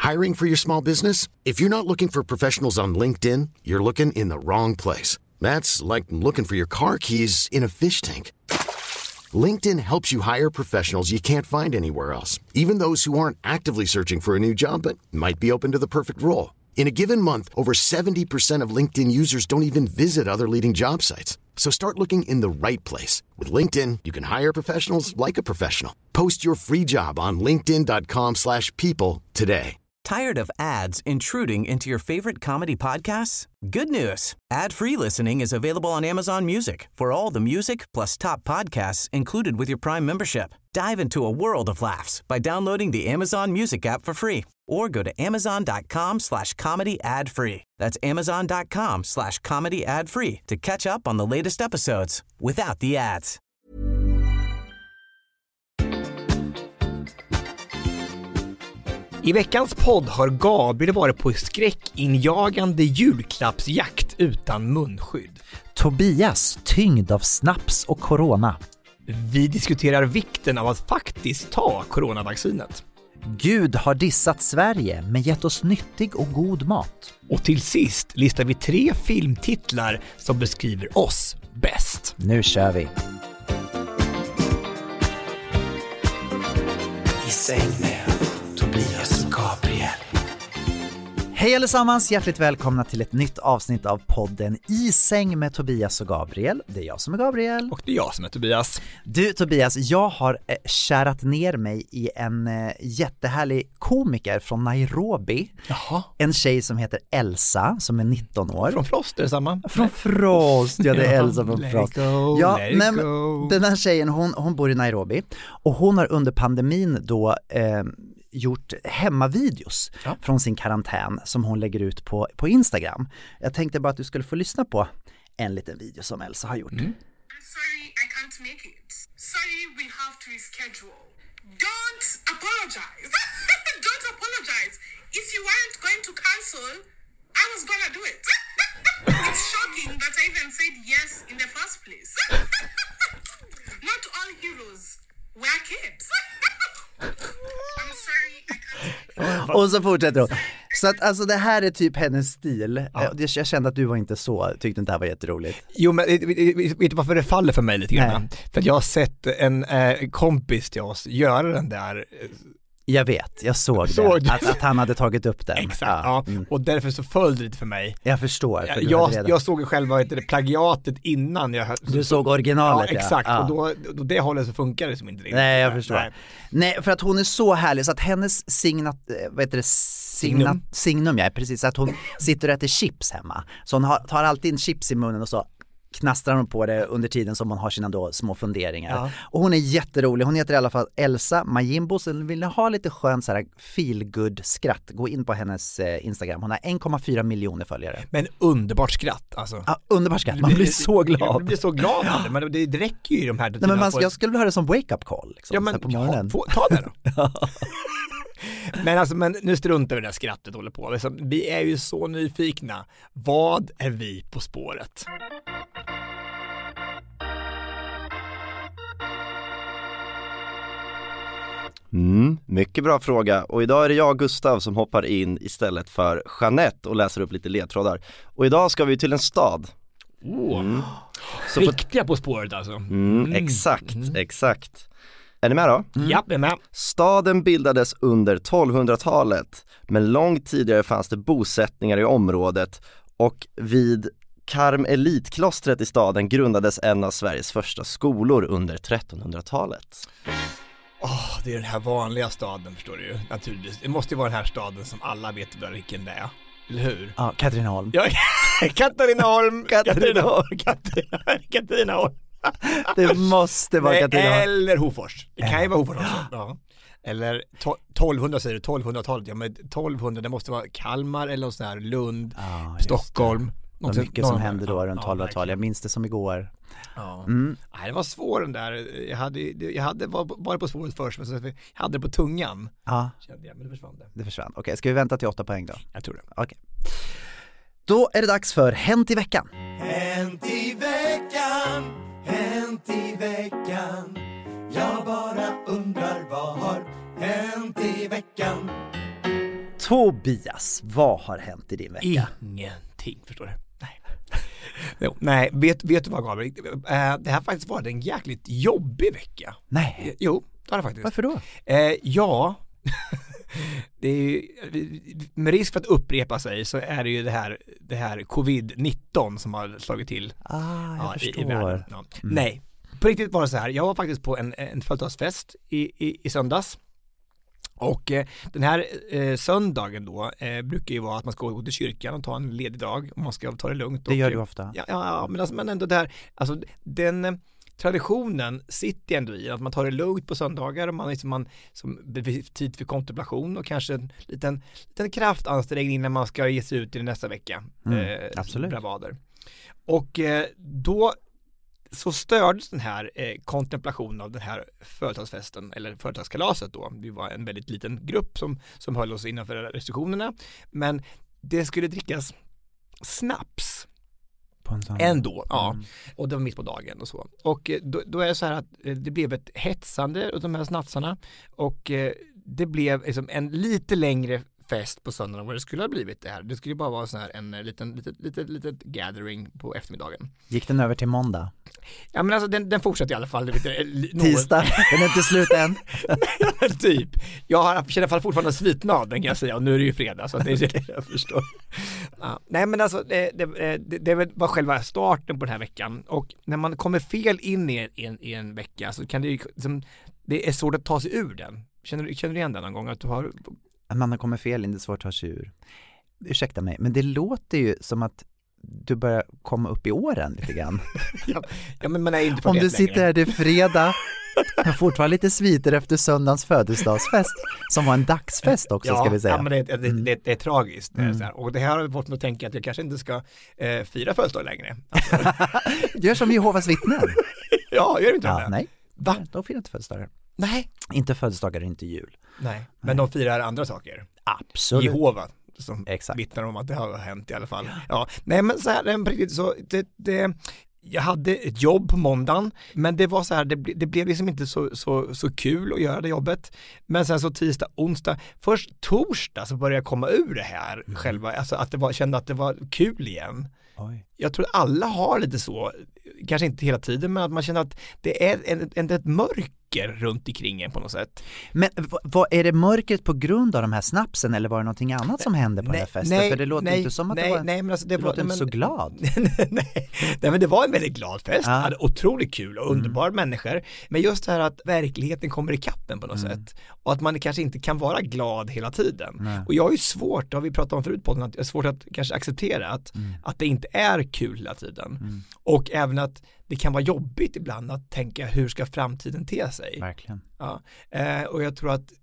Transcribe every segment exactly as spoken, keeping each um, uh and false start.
Hiring for your small business? If you're not looking for professionals on LinkedIn, you're looking in the wrong place. That's like looking for your car keys in a fish tank. LinkedIn helps you hire professionals you can't find anywhere else, even those who aren't actively searching for a new job but might be open to the perfect role. In a given month, over seventy percent of LinkedIn users don't even visit other leading job sites. So start looking in the right place. With LinkedIn, you can hire professionals like a professional. Post your free job on linkedin dot com slash people today. Tired of ads intruding into your favorite comedy podcasts? Good news. Ad-free listening is available on Amazon Music for all the music plus top podcasts included with your Prime membership. Dive into a world of laughs by downloading the Amazon Music app for free or go to amazon dot com slash comedy ad free. That's amazon dot com slash comedy ad free to catch up on the latest episodes without the ads. I veckans podd har Gabriel varit på skräckinjagande julklappsjakt utan munskydd. Tobias tyngd av snaps och corona. Vi diskuterar vikten av att faktiskt ta coronavaccinet. Gud har dissat Sverige men gett oss nyttig och god mat. Och till sist listar vi tre filmtitlar som beskriver oss bäst. Nu kör vi. I säng med Tobias och Gabriel. Hej allesammans, hjärtligt välkomna till ett nytt avsnitt av podden I säng med Tobias och Gabriel. Det är jag som är Gabriel. Och det är jag som är Tobias. Du Tobias, jag har eh, kärat ner mig i en eh, jättehärlig komiker från Nairobi. Jaha. En tjej som heter Elsa, som är nitton år. Från Frost är det samma? Från Frost, ja det är Elsa från let Frost. Go, ja, let men go. Den här tjejen, hon, hon bor i Nairobi. Och hon har under pandemin då... Eh, gjort hemmavideos ja. från sin karantän som hon lägger ut på, på Instagram. Jag tänkte bara att du skulle få lyssna på en liten video som Elsa har gjort. Mm. I'm sorry, I can't make it. Sorry, we'll have to reschedule. Don't apologize. Don't apologize. If you weren't going to cancel, I was gonna do it. It's shocking that I even said yes in the first place. Not all heroes wear capes. I'm sorry, I can't. Och så fortsätter hon. Så att alltså det här är typ hennes stil. Ja. Jag kände att du var inte så, tyckte inte det här var jätteroligt. Jo, men vet du varför det faller för mig lite grann? Nej. För att jag har sett en eh, kompis till oss göra den där... Eh, Jag vet, jag såg, såg det, att, att han hade tagit upp den. Exakt, ja. Mm. Och därför så följde det lite för mig. Jag förstår. För jag, jag, jag såg ju själva det plagiatet innan jag... Du såg originalet, ja. Exakt, ja. och då, då det hållet så funkar det som inte riktigt. Nej, jag förstår. Nej. Nej, för att hon är så härlig så att hennes signat, vad heter det? Signat, Signum. signum, ja, precis. Att hon sitter och äter chips hemma. Så hon har, tar alltid en chips i munnen och så knastrar hon på det under tiden som hon har sina då små funderingar. Ja. Och hon är jätterolig. Hon heter i alla fall Elsa Majimbo. Så vill ni ha lite skön så här feel-good skratt, gå in på hennes eh, Instagram. Hon har en komma fyra miljoner följare. Men underbart skratt alltså. Ja, underbart skratt. Man blir så glad. Man blir så glad av det. Men det, det räcker ju i de här... Nej, men man, jag skulle vilja höra det som wake-up call. Liksom, ja, men på morgonen. Ja, få, ta det då. Men alltså, men nu struntar vi det där skrattet håller på. Liksom, vi är ju så nyfikna. Vad är vi på spåret? Mm, mycket bra fråga. Och idag är det jag, Gustav, som hoppar in istället för Jeanette och läser upp lite ledtrådar. Och idag ska vi till en stad. Oh. Mm. Så Riktiga på spåret alltså. Mm, Mm. exakt, Mm. exakt. Är ni med då? Mm. Ja, jag är med. Staden bildades under tolvhundratalet, men långt tidigare fanns det bosättningar i området, och vid Karmelitklostret i staden grundades en av Sveriges första skolor under trettonhundratalet. Åh, oh, det är den här vanliga staden, förstår du ju. Naturligtvis. Det måste ju vara den här staden som alla vet vilken det är. Eller hur? Ja, Katrineholm. Ja, Katrineholm. Katrineholm. Katrineholm. Katrineholm. Det måste vara Katrineholm. Eller Hofors. Det kan ju vara Hofors också. Ja. Eller to- tolvhundra säger du, tolvhundratalet. Ja, men tolvhundra, det måste vara Kalmar eller sån här Lund, Ja, Stockholm. Det var mycket som hände då runt ja, tolvhundratalet. Jag minns det som igår. Ja. Mm. Nej, det var svår den där. Jag hade, jag hade varit på spåret först, men så jag hade det på tungan. Ja, Kände jag, men det försvann det. det försvann. Okej, okay, ska vi vänta till åtta poäng då? Jag tror det. Okej. Okay. Då är det dags för Hänt i veckan. Hänt i veckan, hänt i veckan. Jag bara undrar vad har hänt i veckan. Tobias, vad har hänt i din vecka? Ingenting, förstår du. Nej. Jo, nej, vet, vet du vad, Gabriel? Eh, det här har faktiskt varit en jäkligt jobbig vecka. Nej. Jo, det har det faktiskt. Varför då? Eh, ja, det är ju, med risk för att upprepa sig så är det ju det här, det här covid nitton som har slagit till. Ah, jag ja, förstår. I, i världen. Ja. Mm. Nej, på riktigt var det så här. Jag var faktiskt på en, en födelsedagsfest i, i, i söndags. Och eh, den här eh, söndagen då eh, brukar ju vara att man ska gå till kyrkan och ta en ledig dag och man ska ta det lugnt. Det och, gör du ofta. Ja, ja men, alltså, men ändå där, alltså den eh, traditionen sitter ändå i att man tar det lugnt på söndagar och man, liksom, man som tid för kontemplation och kanske en liten, liten kraftansträngning när man ska ge sig ut i nästa vecka. Mm, eh, absolut. Bravader. Och eh, då så stördes den här eh, kontemplationen av den här företagsfesten eller företagskalaset då. Vi var en väldigt liten grupp som, som höll oss innanför restriktionerna, men det skulle drickas snaps På en sån... ändå, ja. Mm. Och det var mitt på dagen och så. Och eh, då, då är det så här att eh, det blev ett hetsande av de här snapsarna och eh, det blev liksom en lite längre fest på söndagen vad det skulle ha blivit det här. Det skulle bara vara så här en liten litet litet litet gathering på eftermiddagen. Gick den över till måndag? Ja men alltså den, den fortsätter i alla fall lite, något. Tisdag, den är inte slut än. Nej, typ. Jag har känner i alla fall fortfarande sviten av den kan jag säga och nu är det ju fredag så att det är det jag förstår. Ja, nej men alltså det, det, det, det var själva starten på den här veckan och när man kommer fel in i en, i en vecka så kan det ju liksom, det är svårt att ta sig ur den. Känner du, känner du igen den någon gång att du har Att man kommer fel in, det är svårt att ta sig ur. Ursäkta mig, men det låter ju som att du börjar komma upp i åren lite grann. ja, ja, men man är inte på Om det du sitter längre. här, det är fredag, men fortfarande lite sviter efter söndagens födelsedagsfest, som var en dagsfest också, ja, ska vi säga. Ja, men det, det, det, det, det är tragiskt. Det är Mm. så här. Och det här har fått mig att tänka att jag kanske inte ska eh, fira födelsedag längre. Alltså, Gör som Jehovas vittnen. ja, gör du inte Ja, det? nej, Va? de firar inte födelsedagar. Nej. Inte födelsedagar, inte jul. Nej, men de firar andra saker. Absolut. Jehova som Exakt. vittnar om att det har hänt i alla fall. Ja, nej men så här, på riktigt så det, det, jag hade ett jobb på måndagen, men det var så här, det, det blev liksom inte så, så, så kul att göra det jobbet. Men sen så tisdag, onsdag, först torsdag så började jag komma ur det här Mm. själva, alltså att det var, kände att det var kul igen. Oj. Jag tror att alla har lite så, kanske inte hela tiden, men att man känner att det är en, en, ett mörker runt omkring en på något sätt. Men v- vad är det mörkret på grund av de här snapsen eller var det någonting annat som hände på den här festen? nej, För det låter nej, inte som att nej, det var, nej, men alltså det du var, låter inte men, så glad. nej, nej, men det var en väldigt glad fest. Ja. Hade otroligt kul och underbara människor. Men just det här att verkligheten kommer i kappen på något Mm. sätt. Och att man kanske inte kan vara glad hela tiden. Nej. Och jag har ju svårt, det har vi pratat om förut på den, att jag har svårt att kanske acceptera att, Mm. att det inte är kul hela tiden. Mm. Och även att det kan vara jobbigt ibland att tänka hur ska framtiden te sig. Verkligen. Ja. Eh, och jag tror att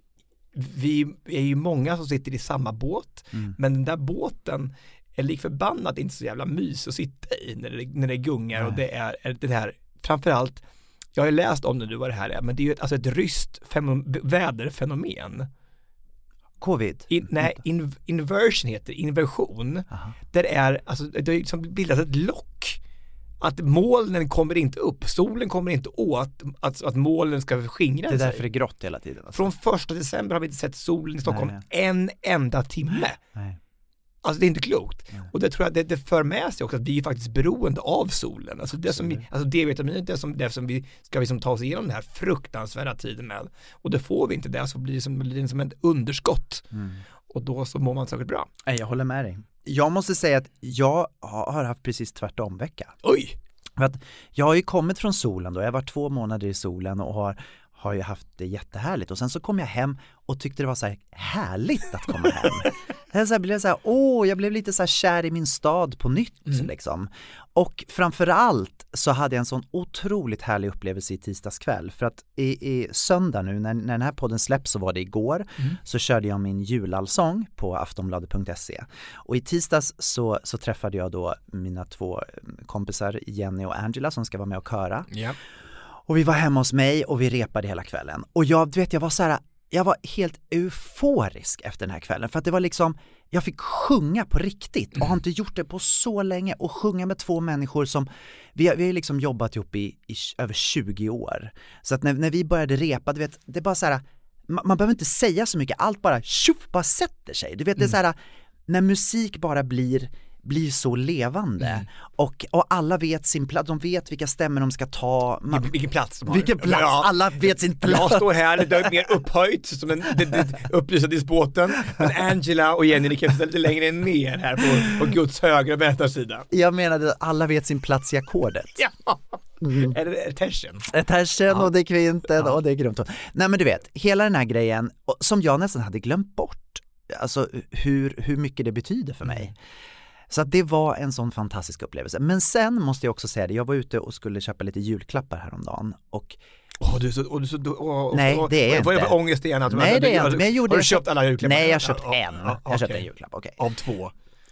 vi är ju många som sitter i samma båt, Mm. men den där båten är lik förbannat inte så jävla mys att sitta i när det, när det gungar. Nej. Och det är, är det här, framförallt, jag har ju läst om det nu vad det här är, men det är ju ett, alltså ett ryskt fenom, väderfenomen. Covid? In, nej, in, inversion heter inversion. Aha. Där det är, alltså det har liksom bildat ett lock. Att molnen kommer inte upp, solen kommer inte åt att, att molnen ska skingra Det är sig. därför det är grått hela tiden. Alltså. Från första december har vi inte sett solen i Stockholm Nej. en enda timme. Nej. Alltså det är inte klokt. Nej. Och det tror jag det, det för med sig också att vi är faktiskt beroende av solen. Alltså det som vi, alltså D-vitaminet är som det som vi ska vi som ta oss igenom den här fruktansvärda tiden med. Och det får vi inte det, så blir det som, blir det som ett underskott. Mm. Och då så mår man säkert bra. Nej, jag håller med dig. Jag måste säga att jag har haft precis tvärtom vecka. Oj! För att jag har ju kommit från solen då, jag har varit två månader i solen och har, har ju haft det jättehärligt. Och sen så kom jag hem och tyckte det var så här härligt att komma hem. Jag så här blev så här, åh, jag blev lite så här kär i min stad på nytt Mm. liksom. Och framförallt så hade jag en sån otroligt härlig upplevelse i tisdagskväll. För att i, i söndag nu, när, när den här podden släpps, så var det igår, Mm. så körde jag min julallsång på aftonbladet punkt se. Och i tisdags så, så träffade jag då mina två kompisar Jenny och Angela som ska vara med och köra. Ja. Och vi var hemma hos mig och vi repade hela kvällen. Och jag du vet, jag var så här, jag var helt euforisk efter den här kvällen. För att det var liksom, jag fick sjunga på riktigt och har inte gjort det på så länge. Och sjunga med två människor som, vi har, vi har liksom jobbat ihop i, i över tjugo år. Så att när, när vi började repa, du vet, det är bara så här, man, man behöver inte säga så mycket, allt bara tjuff, bara sätter sig. Du vet, mm. det är så här, när musik bara blir blir så levande mm. och, och alla vet sin plats, de vet vilka stämmer de ska ta. Man, vilken, vilken plats de har. Vilken plats, ja. Alla vet sin plats. Jag står här, det är mer upphöjt som en det, det, upplysa despoten, men Angela och Jenny, ni kan lite längre ner här på, på Guds högra och vänstra sida. Jag menade att alla vet sin plats i ackordet. Ja. Mm. Är det tersen? Tersen ja. Och det är kvinten ja. Och det är grymt. Nej men du vet, hela den här grejen som jag nästan hade glömt bort, alltså hur, hur mycket det betyder för mig. Mm. Så att det var en sån fantastisk upplevelse. Men sen måste jag också säga det, jag var ute och skulle köpa lite julklappar häromdagen och Åh, du är så, och du är så, och, nej, och, det är vad är det inte. för ångest igen? Att nej, du, det är inte. Men jag gjorde har du köpt alla julklappar? Nej, jag köpt ja, en. Ja, jag köpte okay. en julklapp, okej. Okay. Av två?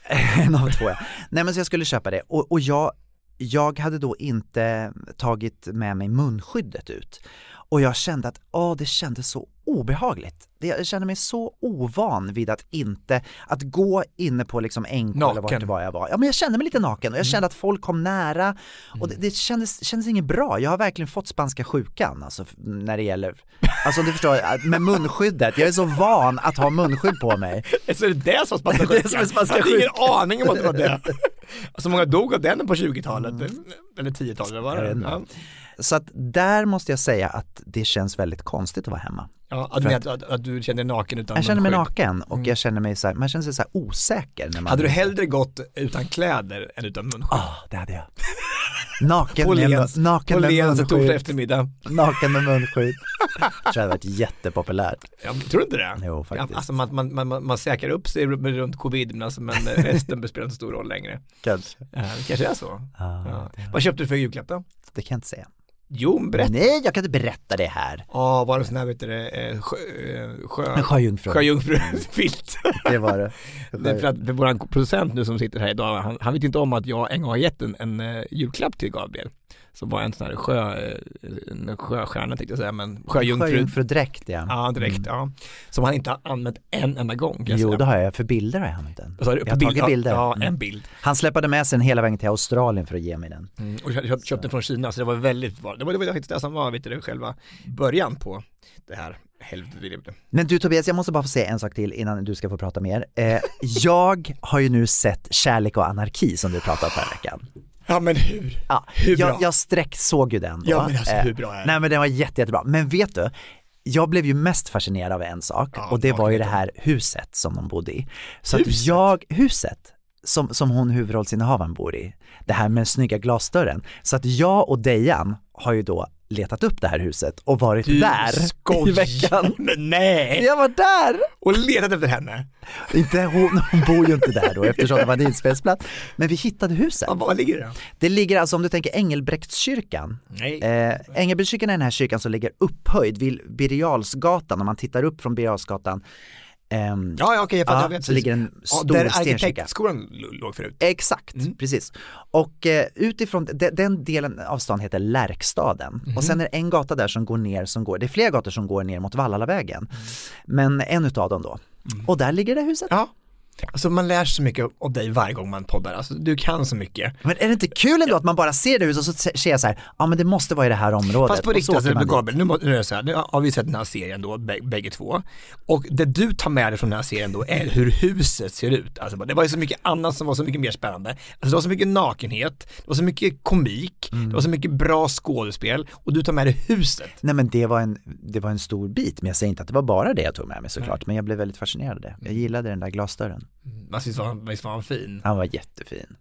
en av två, ja. Nej, men så jag skulle köpa det. Och, och jag, jag hade då inte tagit med mig munskyddet ut. Och jag kände att åh, det kändes så obehagligt. Jag kände mig så ovan vid att inte, att gå inne på liksom N K eller vart det var jag var. Ja, men jag kände mig lite naken och jag kände att folk kom nära och det, det kändes, kändes inget bra. Jag har verkligen fått spanska sjukan, alltså när det gäller, alltså du förstår, med munskyddet. Jag är så van att ha munskydd på mig. Så är det det som spanska sjukan? Det är spanska jag hade ingen aning om att det var det. Alltså många dog av den på tjugotalet mm. eller tiotalet var det. Ja. Så att där måste jag säga att det känns väldigt konstigt att vara hemma. Ja, att, att, att, att du känner dig naken utan jag känner mig munskydd. naken och mm. jag känner mig så här, man känner sig så här osäker när man. Hade du hellre gått utan kläder än utan munskydd? Ja, oh, det hade jag. Naken med, Lens, naken med munskydd. Torsdag eftermiddag. Naken med munskydd. Det hade varit jättepopulärt. Jag tror inte det. Jo, faktiskt. Ja, alltså man, man, man, man säkrar upp sig runt covid, men, alltså, men resten spelar inte stor roll längre. Kanske. Ja, det kanske är så. Ah, ja. det Vad köpte du för julklapp då? Det kan jag inte säga. Jo, berätta. Nej, jag kan inte berätta det här. Ja, oh, var det sån här, vet du det, sjö, sjö, sjöjungfru. Sjöjungfru-filt. Det var det. Det, det är för att vår producent nu som sitter här idag, han, han vet inte om att jag en gång har gett en, en uh, julklapp till Gabriel. Som var en sån här sjö, en sjöstjärna tänkte jag säga, men sjöjungfru. Sjöjungfru-dräkt, ja. Ja, direkt, mm. ja. Som han inte har använt en enda gång. Jo, säga. Det har jag, för bilder har jag använt den. Jag har bild, tagit bilder. Ja, en bild. Han släppade med sig hela vägen till Australien för att ge mig den. Mm. Och jag köpte, köpte den från Kina, så det var väldigt bra. Det var, det var faktiskt det som var, vet du, själva början på det här helvetet. Men du Tobias, jag måste bara få säga en sak till innan du ska få prata mer. Eh, jag har ju nu sett Kärlek och anarki som du pratade om förra veckan. Ja, men hur? Ja, hur bra? Jag, jag sträck såg ju den då. Ja, men alltså hur bra är det? Nej, men den var jätte, jättebra. Men vet du, jag blev ju mest fascinerad av en sak, ja, och det var ju det här huset som de bodde i. Så huset? Att jag, huset som, som hon huvudrollsinnehavaren bor i, det här med den snygga glasdörren. Så att jag och Dejan har ju då letat upp det här huset och varit du där skoj. i veckan. Men nej! Jag var där! Och letat efter henne? Inte hon, hon bor ju inte där då eftersom det var en inspelningsplats. Men vi hittade huset. Ja, var ligger det? Det ligger alltså, om du tänker Engelbrektskyrkan. Nej. Eh, Engelbrektskyrkan är den här kyrkan som ligger upphöjd vid Birger Jarlsgatan. Om man tittar upp från Birger Jarlsgatan. Um, ja, ja, okej, jag fattar. Ja, jag vet, så ligger en stor där stenkyrka. arkitektskolan låg förut. Exakt, mm. precis. Och eh, utifrån, de, den delen av stan heter Lärkstaden. Mm. Och sen är det en gata där som går ner, som går, det är flera gator som går ner mot Vallallavägen. Mm. Men en utav dem då. Mm. Och där ligger det huset. Ja. Alltså man lär sig så mycket av dig varje gång man poddar. Alltså du kan så mycket. Men är det inte kul ändå att man bara ser det huset och så ser jag så här, ja men det måste vara i det här området. Fast på riktigt, alltså, Gabriel, nu, nu är det så här, nu har vi sett den här serien då, bägge två. Och det du tar med dig från den här serien då är hur huset ser ut. Alltså, det var ju så mycket annat som var så mycket mer spännande. Alltså, det var så mycket nakenhet, det var så mycket komik, mm. det var så mycket bra skådespel och du tar med dig huset. Nej men det var en, det var en stor bit, men jag säger inte att det var bara det jag tog med mig såklart. Nej. Men jag blev väldigt fascinerad av det. Jag gillade den där glasdörren. Mm. Alltså, visst var han, visst var han fin? Han var jättefin.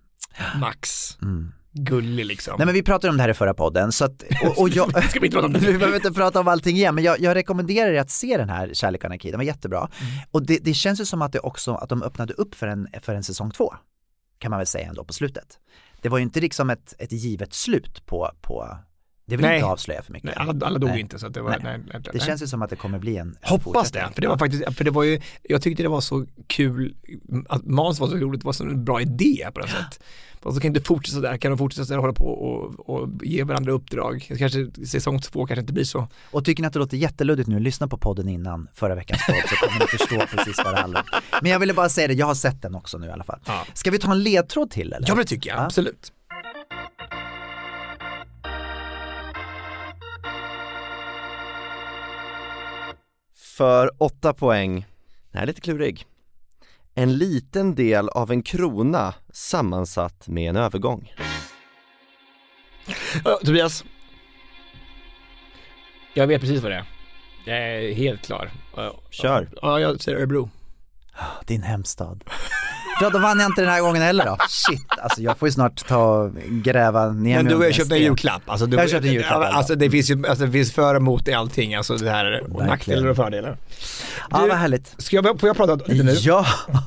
Max. Mm. Gullig liksom. Nej men vi pratade om det här i förra podden så att, och, och jag, ska vi inte prata om det? Vi behöver inte prata om allting igen, men jag, jag rekommenderar er att se den här Kärlek och anarki, den var jättebra. Mm. Och det, det känns ju som att det också, att de öppnade upp för en, för en säsong två, kan man väl säga ändå på slutet. Det var ju inte liksom ett, ett givet slut på, på det vill nej. Inte avslöja för mycket. Nej, alla, alla dog nej. Inte så att det var nej. Nej, nej, det känns ju som att det kommer bli en, en hoppas det, för det var faktiskt, för det var ju, jag tyckte det var så kul att manus var så roligt, det var så en bra idé på något sätt. Och så kan inte fortsätta där, kan de fortsätta där och hålla på och, och ge varandra uppdrag. Kanske säsong två kanske inte blir så. Och tycker ni att det låter jätteluddigt nu, lyssna på podden innan förra veckans podd så kommer ni förstå precis vad det handlar om. Men jag ville bara säga det, jag har sett den också nu i alla fall. Ja. Ska vi ta en ledtråd till eller? Ja, det tycker jag, ja. Absolut. För åtta poäng. Den här är lite klurig. En liten del av en krona sammansatt med en övergång. Ja, Tobias. Jag vet precis vad det är. Jag är helt klar. Kör. Ja, jag säger Örebro. Din hemstad. Ja, då vann jag inte den här gången heller då. Shit, alltså jag får ju snart ta gräva ner. Men mig du har ju under köpt en sten. julklapp. Alltså, du, Jag har köpt en julklapp. Alltså det finns ju alltså, det finns för och emot i allting. Alltså det här och nackdelar och fördelar. Ja, Du, vad härligt. Ska jag, får jag prata lite nu? Ja.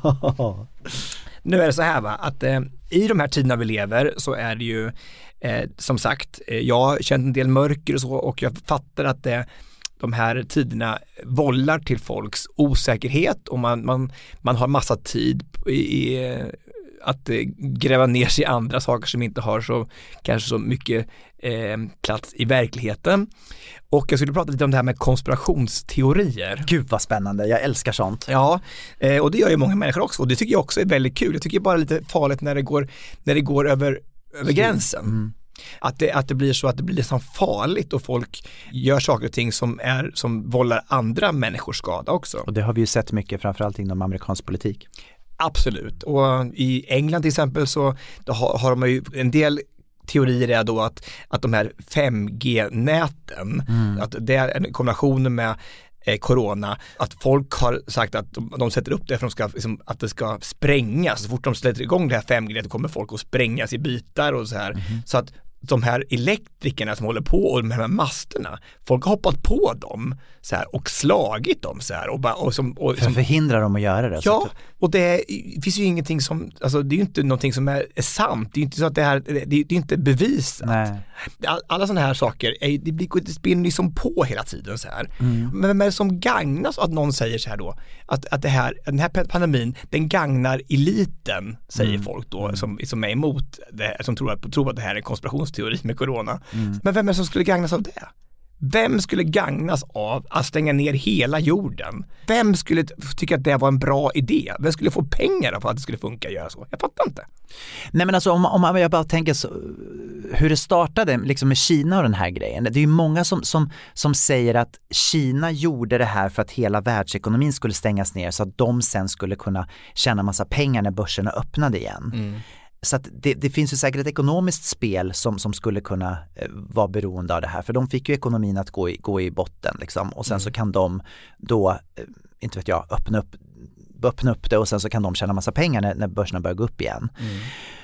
Nu är det så här va, att eh, i de här tiderna vi lever så är det ju eh, som sagt, eh, jag har känt en del mörker och så och jag fattar att det de här tiderna vållar till folks osäkerhet och man, man, man har massa tid i, i att eh, gräva ner sig i andra saker som inte har så kanske så mycket eh, plats i verkligheten. Och jag skulle prata lite om det här med konspirationsteorier. Gud vad spännande, jag älskar sånt. Ja, eh, och det gör ju många människor också och det tycker jag också är väldigt kul. Jag tycker bara lite farligt när det går, när det går över, över gränsen. Mm. Att det, att det blir så att det blir liksom farligt och folk gör saker och ting som, är, som vållar andra människor skada också. Och det har vi ju sett mycket, framförallt inom amerikansk politik. Absolut, och i England till exempel så då har, har de ju en del teorier är då att, att de här fem G-näten, mm. att det är en kombination med eh, corona, att folk har sagt att de, de sätter upp det för att, de ska, liksom, att det ska sprängas. Så fort de sätter igång det här fem G-nätet kommer folk att sprängas i bitar och så här. Mm. Så att de här elektrikerna som håller på och de här masterna, folk har hoppat på dem så här, och slagit dem så här och bara och som och, för att förhindra dem att göra det. Ja, och det finns ju ingenting som, alltså det är ju inte någonting som är, är sant. Det är ju inte så att det här, det är, det är inte bevisat. Nej. Alla sådana här saker, är, det blir det spinner liksom på hela tiden så här. Mm. Men vem är det som gagnas att någon säger så här då, att, att det här, den här pandemin, den gagnar eliten, säger mm. folk då, mm. som, som är emot det, som tror att, tror att det här är en konspirationsteori med corona. Mm. Men vem är det som skulle gagnas av det? Vem skulle gagnas av att stänga ner hela jorden? Vem skulle tycka att det var en bra idé? Vem skulle få pengar för att det skulle funka att göra så? Jag fattar inte. Nej men alltså om, om jag bara tänker så, hur det startade liksom med Kina och den här grejen. Det är ju många som, som, som säger att Kina gjorde det här för att hela världsekonomin skulle stängas ner så att de sen skulle kunna tjäna massa pengar när börserna öppnade igen. Mm. Så att det, det finns ju säkert ett ekonomiskt spel som, som skulle kunna eh, vara beroende av det här. För de fick ju ekonomin att gå i, gå i botten liksom. Och sen mm. så kan de då, eh, inte vet jag, öppna upp, öppna upp det och sen så kan de tjäna massa pengar när, när börserna börjar gå upp igen. Mm.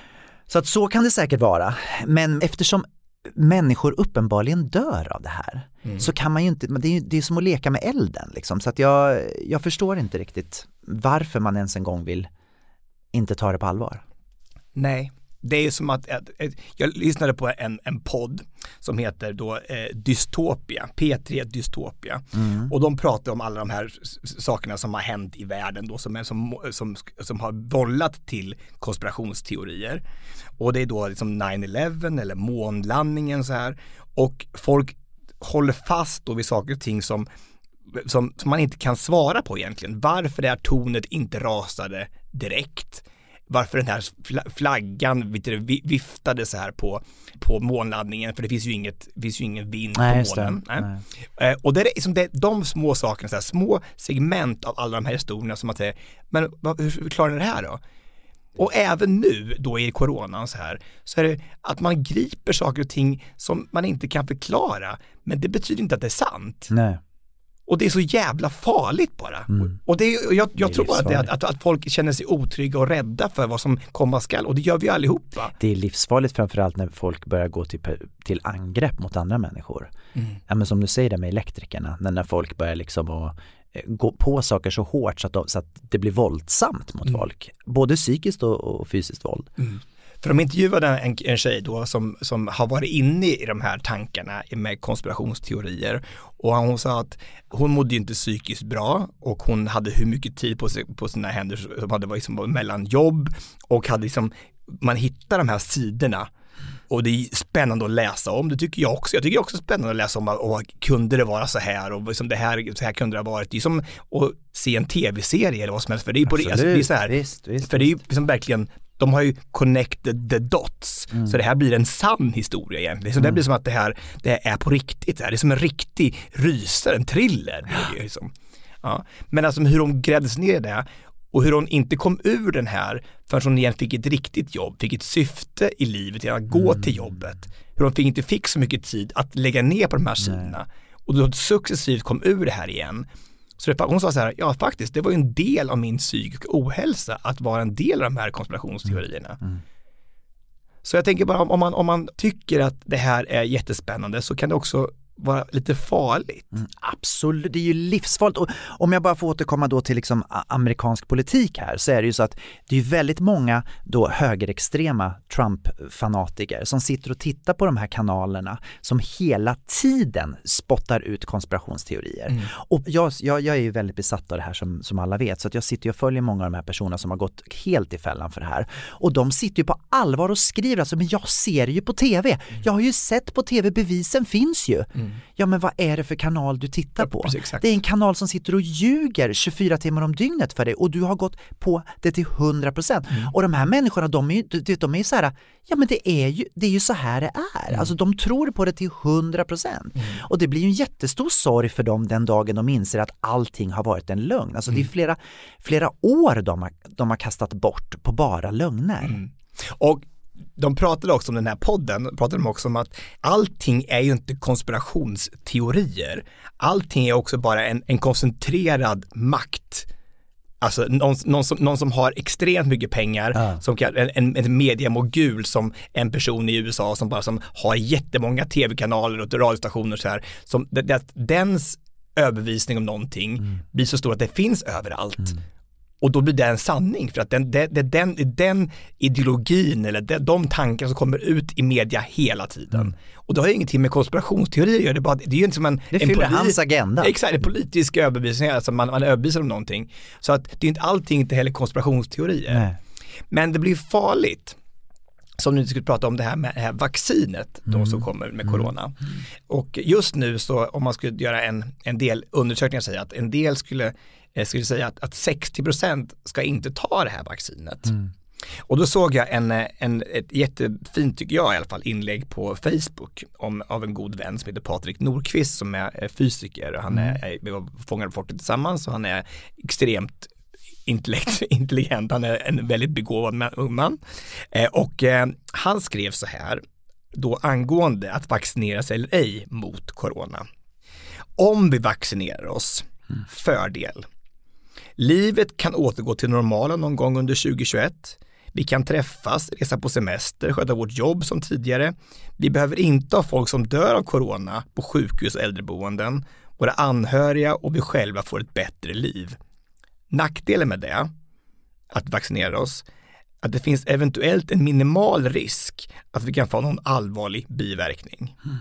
Så att så kan det säkert vara. Men eftersom människor uppenbarligen dör av det här mm. så kan man ju inte, det är ju det är som att leka med elden liksom. Så att jag, jag förstår inte riktigt varför man ens en gång vill inte ta det på allvar. Nej, det är som att, att, att jag lyssnade på en, en podd som heter då eh, Dystopia, P tre Dystopia. Mm. Och de pratar om alla de här sakerna som har hänt i världen då, som, som, som, som har vållat till konspirationsteorier. Och det är då liksom nine eleven eller månlandningen så här. Och folk håller fast då vid saker och ting som, som, som man inte kan svara på egentligen. Varför det här tornet inte rasade direkt. Varför den här flaggan vet du, viftade så här på, på månlandningen, för det finns ju inget, finns ju ingen vind Nej, på månen. Nej. Nej. Och det är liksom det, de små sakerna, så här, små segment av alla de här historierna som man säger, men hur klarar det här då? Och även nu då i coronan så här, så är det att man griper saker och ting som man inte kan förklara, men det betyder inte att det är sant. Nej. Och det är så jävla farligt bara. Mm. Och det är, jag, jag det tror bara att, det, att, att folk känner sig otrygga och rädda för vad som komma skall. Och det gör vi allihopa. Det är livsfarligt framförallt när folk börjar gå till, till angrepp mot andra människor. Mm. Ja, men som du säger det med elektrikerna. När, när folk börjar liksom att gå på saker så hårt så att, de, så att det blir våldsamt mot mm. folk. Både psykiskt och, och fysiskt våld. Mm. För de intervjuade en, en tjej då som, som har varit inne i de här tankarna med konspirationsteorier, och hon sa att hon mådde ju inte psykiskt bra och hon hade hur mycket tid på, sig, på sina händer som hade varit liksom mellan jobb och hade liksom, man hittar de här sidorna och det är spännande att läsa om. Det tycker jag också. Jag tycker också det är spännande att läsa om och kunde det vara så här och liksom det här, så här kunde det ha varit. Det är som att se en tv-serie eller vad som helst, för det är på det, alltså, det är så här, visst, visst, för det är ju liksom verkligen, de har ju connected the dots. Mm. Så det här blir en sann historia egentligen. Så mm. det blir som att det här det är på riktigt. Det är som en riktig rysare, en thriller. Liksom. Ja. Men alltså hur hon gräddes ner det och hur hon inte kom ur den här förrän hon igen fick ett riktigt jobb, fick ett syfte i livet att gå mm. till jobbet. Hur hon fick, inte fick så mycket tid att lägga ner på de här sidorna. Och då successivt kom ur det här igen. Så det, hon sa så här, ja faktiskt, det var ju en del av min psykiska ohälsa att vara en del av de här konspirationsteorierna. Mm. Mm. Så jag tänker bara, om man, om man tycker att det här är jättespännande så kan det också vara lite farligt. Mm, absolut, det är ju livsfarligt. Och om jag bara får återkomma då till liksom amerikansk politik här, så är det ju så att det är väldigt många då högerextrema Trump-fanatiker som sitter och tittar på de här kanalerna som hela tiden spottar ut konspirationsteorier. Mm. Och jag, jag, jag är ju väldigt besatt av det här som, som alla vet, så att jag sitter och följer många av de här personerna som har gått helt i fällan för det här. Och de sitter ju på allvar och skriver alltså, men jag ser det ju på tv. Mm. Jag har ju sett på tv, bevisen finns ju. Mm. Ja, men vad är det för kanal du tittar på? Ja, precis, det är en kanal som sitter och ljuger tjugofyra timmar om dygnet för dig och du har gått på det till hundra procent. Mm. Och de här människorna, de är ju, de är ju så här, ja men det är ju, det är ju så här det är. Mm. Alltså de tror på det till hundra procent. Mm. Och det blir ju en jättestor sorg för dem den dagen de inser att allting har varit en lögn. Alltså mm. det är flera, flera år de har, de har kastat bort på bara lögner. Mm. Och de pratade också om den här podden, pratade de också om att allting är ju inte konspirationsteorier. Allting är också bara en, en koncentrerad makt. Alltså någon, någon, som, någon som har extremt mycket pengar, ja. som kan, en, en mediamogul som en person i U S A som bara som har jättemånga tv-kanaler och radiostationer och så här. Som, det, det, dens överbevisning om någonting mm. blir så stor att det finns överallt. Mm. Och då blir det en sanning för att den, det, det, den, den ideologin eller det, de tankar som kommer ut i media hela tiden. Mm. Och det har ju ingenting med konspirationsteorier att göra. Det, bara, det är ju inte som en... Det fyller en hans agenda. Exakt, en politisk överbevisning. Alltså man, man är överbevisad om någonting. Så att det är inte allting inte heller konspirationsteorier. Nej. Men det blir farligt. Som nu skulle prata om det här med det här vaccinet då, mm. som kommer med corona. Mm. Och just nu så om man skulle göra en, en del undersökningar säger att en del skulle Jag skulle säga att, att sextio procent ska inte ta det här vaccinet. Mm. Och då såg jag en, en, ett jättefint, tycker jag i alla fall, inlägg på Facebook om, av en god vän som heter Patrik Nordqvist som är fysiker. Han är, vi var fångade fortet tillsammans och han är extremt intellekt, intelligent. Han är en väldigt begåvad ung man. Eh, och eh, han skrev så här då angående att vaccinera sig eller ej mot corona. Om vi vaccinerar oss, mm. fördel. Livet kan återgå till normalen någon gång under tjugohundratjugoett. Vi kan träffas, resa på semester, sköta vårt jobb som tidigare. Vi behöver inte ha folk som dör av corona på sjukhus och äldreboenden. Våra anhöriga och vi själva får ett bättre liv. Nackdelen med det, att vaccinera oss, att det finns eventuellt en minimal risk att vi kan få någon allvarlig biverkning. Mm.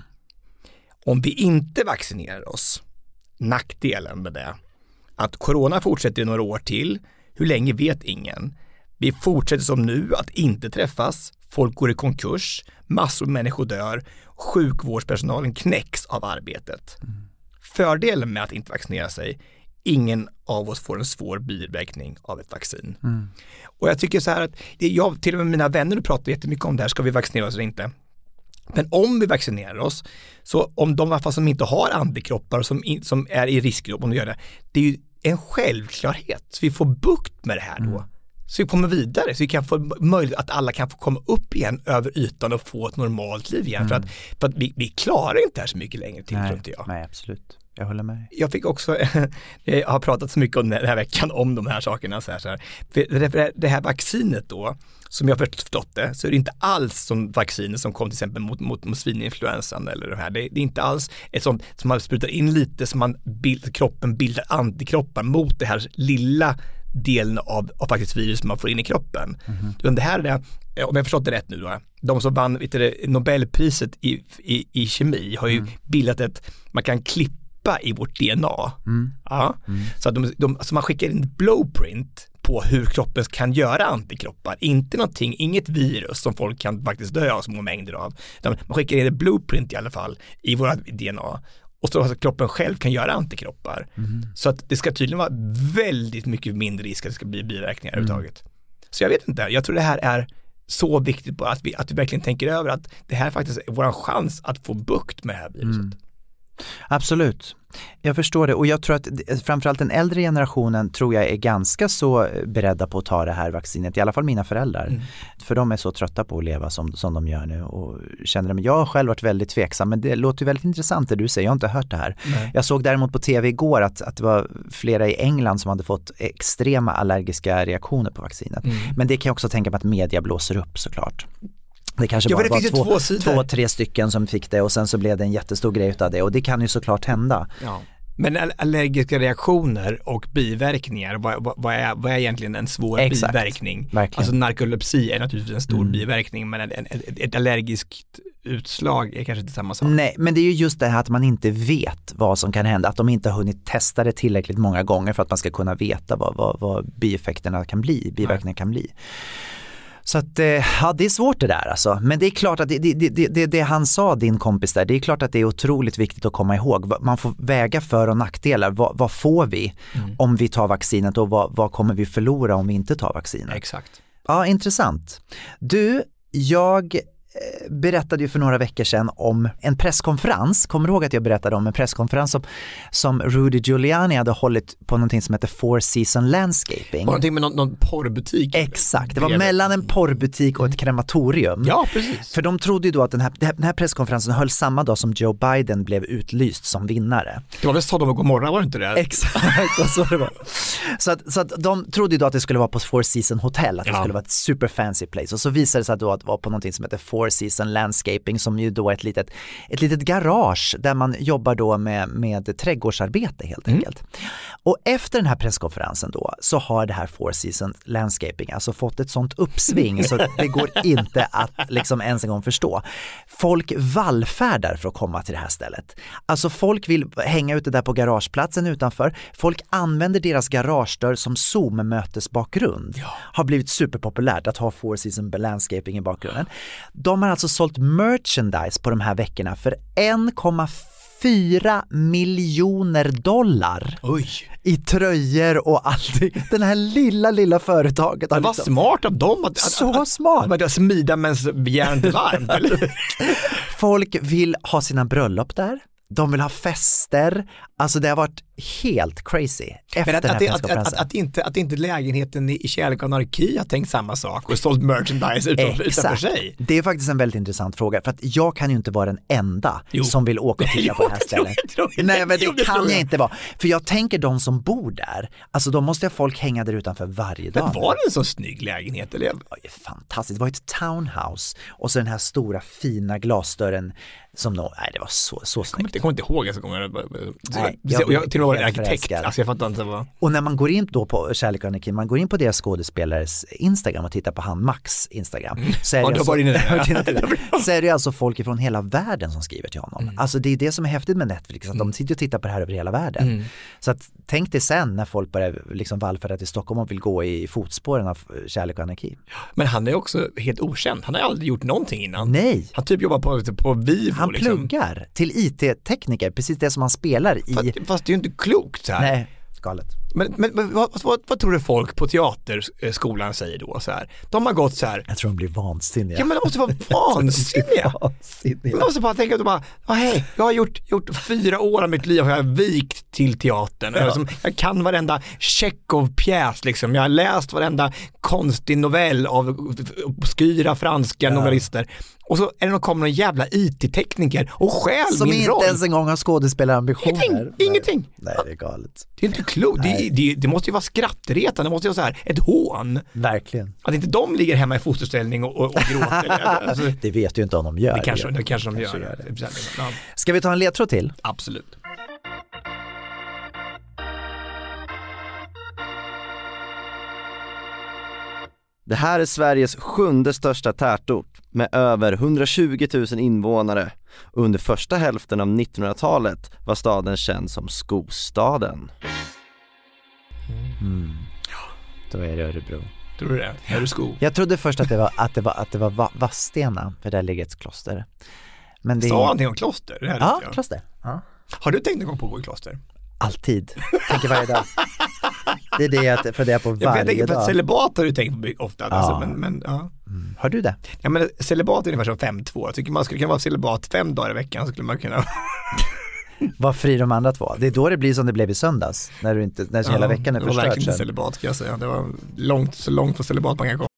Om vi inte vaccinerar oss, nackdelen med det, att corona fortsätter i några år till, hur länge vet ingen. Vi fortsätter som nu att inte träffas, folk går i konkurs, massor av människor dör, sjukvårdspersonalen knäcks av arbetet. Mm. Fördelen med att inte vaccinera sig, ingen av oss får en svår biverkning av ett vaccin. Mm. Och jag tycker så här att, jag, till och med mina vänner pratar jättemycket om det här, ska vi vaccinera oss eller inte? Men om vi vaccinerar oss, så om de i alla fall som inte har antikroppar som, som är i riskgrupp, om de gör det, det är ju en självklarhet. Så vi får bukt med det här då. Mm. Så vi kommer vidare, så vi kan få möjlighet att alla kan få komma upp igen över ytan och få ett normalt liv igen. Mm. För att, för att vi, vi klarar inte det här så mycket längre till, tror inte jag. Nej, absolut. Jag håller med. Jag fick också, jag har pratat så mycket om den här veckan om de här sakerna. Så här, så här. För det här vaccinet då, som jag har förstått det, så är det inte alls som vacciner som kom till exempel mot, mot, mot svininfluensan eller det här. Det, det är inte alls ett sånt som man sprutar in lite som man bild, kroppen bildar antikroppar mot det här lilla delen av, av faktiskt virus som man får in i kroppen. Mm-hmm. Utan det här är det, om jag har förstått det rätt nu då, de som vann vet du, Nobelpriset i, i, i kemi har ju mm. bildat ett, man kan klippa i vårt D N A. Mm. Ja. Mm. Så att de, de, alltså man skickar in ett blowprint på hur kroppen kan göra antikroppar. Inte någonting, inget virus som folk kan faktiskt dö av små mängder av. Man skickar in ett blueprint i alla fall i våra D N A. Och så att kroppen själv kan göra antikroppar. Mm. Så att det ska tydligen vara väldigt mycket mindre risk att det ska bli biverkningar mm. överhuvudtaget. Så jag vet inte, jag tror det här är så viktigt på att vi, att vi verkligen tänker över att det här faktiskt är vår chans att få bukt med det här viruset. Mm. Absolut. Jag förstår det och jag tror att framförallt den äldre generationen tror jag är ganska så beredda på att ta det här vaccinet, i alla fall mina föräldrar. Mm. För de är så trötta på att leva som, som de gör nu och känner det. Jag har själv varit väldigt tveksam, men det låter ju väldigt intressant det du säger, jag har inte hört det här. Nej. Jag såg däremot på tv igår att, att det var flera i England som hade fått extrema allergiska reaktioner på vaccinet. Mm. Men det kan jag också tänka mig att media blåser upp såklart. Det kanske ja, bara det var två, två, två, tre stycken som fick det och sen så blev det en jättestor grej av det och det kan ju såklart hända. Ja. Men allergiska reaktioner och biverkningar, vad, vad, vad, är, vad är egentligen en svår Exakt. biverkning? Verkligen. Alltså narkolepsi är naturligtvis en stor mm. biverkning, men en, en, ett, ett allergiskt utslag är kanske inte samma sak. Nej, men det är ju just det här att man inte vet vad som kan hända, att de inte har hunnit testa det tillräckligt många gånger för att man ska kunna veta vad, vad, vad bieffekterna kan bli, biverkningarna kan bli. Så att, ja, det är svårt det där alltså. Men det är klart att det, det, det, det, det han sa, din kompis där, det är klart att det är otroligt viktigt att komma ihåg. Man får väga för- och nackdelar. Vad, vad får vi mm. om vi tar vaccinet och vad, vad kommer vi förlora om vi inte tar vaccinet? Exakt. Ja, intressant. Du, jag berättade ju för några veckor sedan om en presskonferens. Kommer du ihåg att jag berättade om en presskonferens som, som Rudy Giuliani hade hållit på någonting som heter Four Seasons Landscaping. Någonting med någon, någon porrbutik. Exakt, det var mellan en porrbutik och ett krematorium. Ja, precis. För de trodde ju då att den här, den här presskonferensen höll samma dag som Joe Biden blev utlyst som vinnare. Det var väl så de och Gomorra, var det inte det? Exakt, så det var. Så att, så att de trodde ju då att det skulle vara på Four Seasons Hotel, att det ja. skulle vara ett super fancy place. Och så visade det sig då att det var på någonting som heter Four Seasons Landscaping, som ju då är ett litet, ett litet garage där man jobbar då med, med trädgårdsarbete helt mm. enkelt. Och efter den här presskonferensen då så har det här Four Seasons Landscaping alltså fått ett sånt uppsving så det går inte att liksom ens en gång förstå. Folk vallfärdar för att komma till det här stället. Alltså folk vill hänga ute där på garageplatsen utanför. Folk använder deras garagedörr som Zoom-mötesbakgrund. Ja. Har blivit superpopulärt att ha Four Seasons Landscaping i bakgrunden. De har alltså sålt merchandise på de här veckorna för en komma fyra miljoner dollar. Oj. I tröjor och allting. Den här lilla, lilla företaget. Det var liksom smart av dem. Att, så att, att, smart. Att, att smida medan järnet är varmt, eller? Folk vill ha sina bröllop där. De vill ha fester. Alltså det har varit helt crazy efter att, den här att, presskonferensen. Att, att, att, inte, att inte lägenheten i Kärlek och anarki har tänkt samma sak och sålt merchandise utanför, utanför sig. Det är faktiskt en väldigt intressant fråga, för att jag kan ju inte vara den enda jo. som vill åka och titta på det här stället. Jag tror, jag, Nej, men det, jo, det kan jag. jag inte vara. För jag tänker de som bor där, alltså då måste folk hänga där utanför varje dag. Men var det en så snygg lägenhet? Eller? Fantastiskt, det var ett townhouse och så den här stora fina glasdörren som nå, nej det var så, så snyggt. Jag kommer inte ihåg så gånger. Nej, jag, jag, jag till och med var arkitekt. Alltså jag fattar inte vad. Och när man går in då på Kärlek och anarki, man går in på deras skådespelares Instagram och tittar på han Max Instagram. Mm. Så är, ja, det alltså, det så är det alltså folk från hela världen som skriver till honom. Mm. Alltså det är det som är häftigt med Netflix, att mm. de sitter och tittar på det här över hela världen. Mm. Så att tänk dig sen när folk börjar liksom vallfärda till Stockholm och vill gå i fotspåren av Kärlek och anarki. Men han är också helt okänd. Han har aldrig gjort någonting innan. Nej. Han typ jobbar på, på Vivo. Han liksom. pluggar till I T-tekniker, precis det som han spelar i. Fast, fast det är ju inte klokt så här. Nej, galet. Men, men, men vad, vad, vad tror du folk på teaterskolan säger då så här? De har gått så här. Jag tror de blir vansinniga. Ja, men de måste vara vansinniga. vansinniga. De måste bara tänka att de bara, oh, hej, jag har gjort, gjort fyra år av mitt liv har jag vikt till teatern. Ja. Jag, liksom, jag kan varenda Tjechov-pjäs liksom. Jag har läst varenda konstig novell av obskyra franska ja. novellister. Och så är det någon kommer någon jävla I T-tekniker och stjäl som min roll. Som inte ens en gång har skådespelarambitioner. Ingenting, ingenting. Nej, det är galet. Det är inte klokt. Det, det, det måste ju vara skrattretande. Det måste ju vara så här, ett hån. Verkligen. Att inte de ligger hemma i fosterställning och, och, och gråter. Alltså, det vet ju inte om de gör. Det kanske, det kanske de kanske gör. gör det. Ja. Ska vi ta en ledtråd till? Absolut. Det här är Sveriges sjunde största tätort med över hundratjugo tusen invånare. Under första hälften av nittonhundratalet var staden känd som Skostaden. Mm. Då är det Örebro. Tror du det? Är du sko? Jag trodde först att det var, att det var, att det var Va- Vadstena, för där ligger ett kloster. Men det Sa han det om kloster? Det här ja, jag. kloster. Ja. Har du tänkt en gång på att gå i kloster? Alltid. Tänker varje dag. Det är det jag för det är på varje jag tänker, dag. Celibat har du tänkt på ofta. Ja. Alltså, men, men, ja. Mm. Har du det? Ja, men celibat är ungefär som fem två. Jag tycker man skulle kunna vara celibat fem dagar i veckan, så skulle man kunna var fri de andra två. Det är då det blir som det blev i söndags, när du inte, när Ja, hela veckan är det var förstört verkligen sen. celibat, ska jag säga. Det var långt, så långt för celibat man kan komma.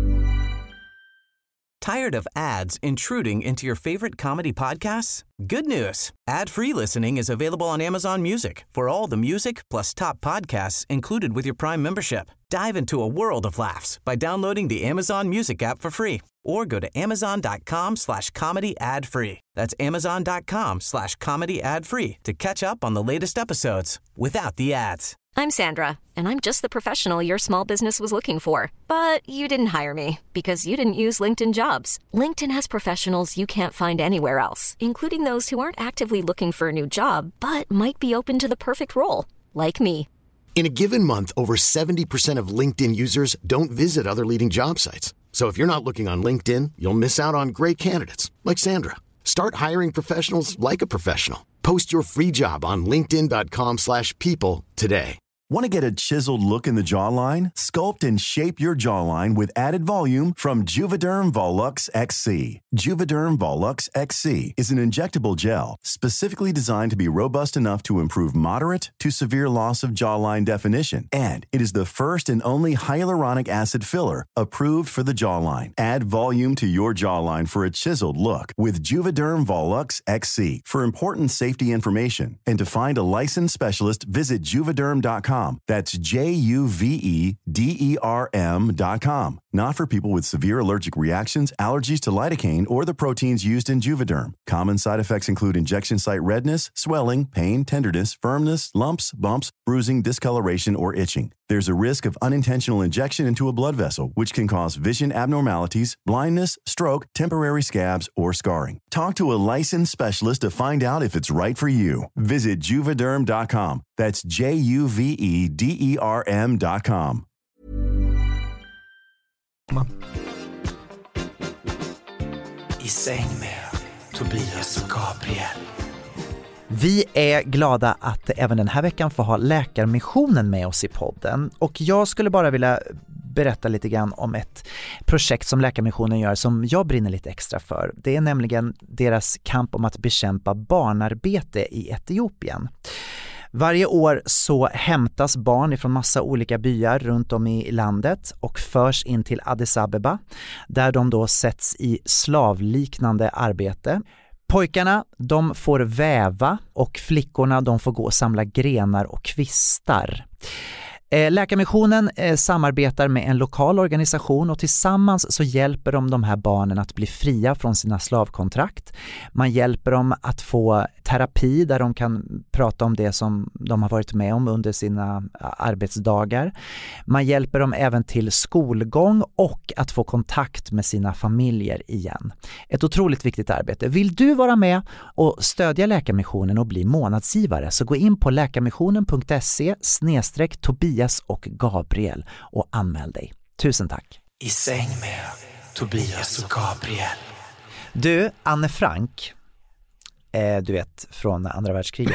Tired of ads intruding into your favorite comedy podcasts? Good news. Ad-free listening is available on Amazon Music for all the music plus top podcasts included with your Prime membership. Dive into a world of laughs by downloading the Amazon Music app for free or go to amazon.com slash comedy ad free. That's amazon.com slash comedy ad free to catch up on the latest episodes without the ads. I'm Sandra, and I'm just the professional your small business was looking for. But you didn't hire me because you didn't use LinkedIn Jobs. LinkedIn has professionals you can't find anywhere else, including those who aren't actively looking for a new job, but might be open to the perfect role, like me. In a given month, over seventy percent of LinkedIn users don't visit other leading job sites. So if you're not looking on LinkedIn, you'll miss out on great candidates like Sandra. Start hiring professionals like a professional. Post your free job on linkedin dot com slash people today. Want to get a chiseled look in the jawline? Sculpt and shape your jawline with added volume from Juvederm Volux X C. Juvederm Volux X C is an injectable gel specifically designed to be robust enough to improve moderate to severe loss of jawline definition. And it is the first and only hyaluronic acid filler approved for the jawline. Add volume to your jawline for a chiseled look with Juvederm Volux X C. For important safety information and to find a licensed specialist, visit juvederm dot com. That's J U V E D E R M dot com. Not for people with severe allergic reactions, allergies to lidocaine, or the proteins used in Juvederm. Common side effects include injection site redness, swelling, pain, tenderness, firmness, lumps, bumps, bruising, discoloration, or itching. There's a risk of unintentional injection into a blood vessel, which can cause vision abnormalities, blindness, stroke, temporary scabs, or scarring. Talk to a licensed specialist to find out if it's right for you. Visit Juvederm dot com. That's J U V E D E R M dot com. I säng med Tobias och Gabriel. Vi är glada att även den här veckan får ha Läkarmissionen med oss i podden. Och jag skulle bara vilja berätta lite grann om ett projekt som Läkarmissionen gör som jag brinner lite extra för. Det är nämligen deras kamp om att bekämpa barnarbete i Etiopien. Varje år så hämtas barn ifrån massa olika byar runt om i landet och förs in till Addis Abeba där de då sätts i slavliknande arbete. Pojkarna, de får väva och flickorna, de får gå och samla grenar och kvistar. Läkarmissionen samarbetar med en lokal organisation och tillsammans så hjälper de de här barnen att bli fria från sina slavkontrakt. Man hjälper dem att få terapi där de kan prata om det som de har varit med om under sina arbetsdagar. Man hjälper dem även till skolgång och att få kontakt med sina familjer igen. Ett otroligt viktigt arbete. Vill du vara med och stödja Läkarmissionen och bli månadsgivare så gå in på läkarmissionen punkt se snedstreck Tobias och Gabriel och anmäl dig. Tusen tack. I säng med Tobias och Gabriel. Du, Anne Frank, eh, du vet från andra världskriget.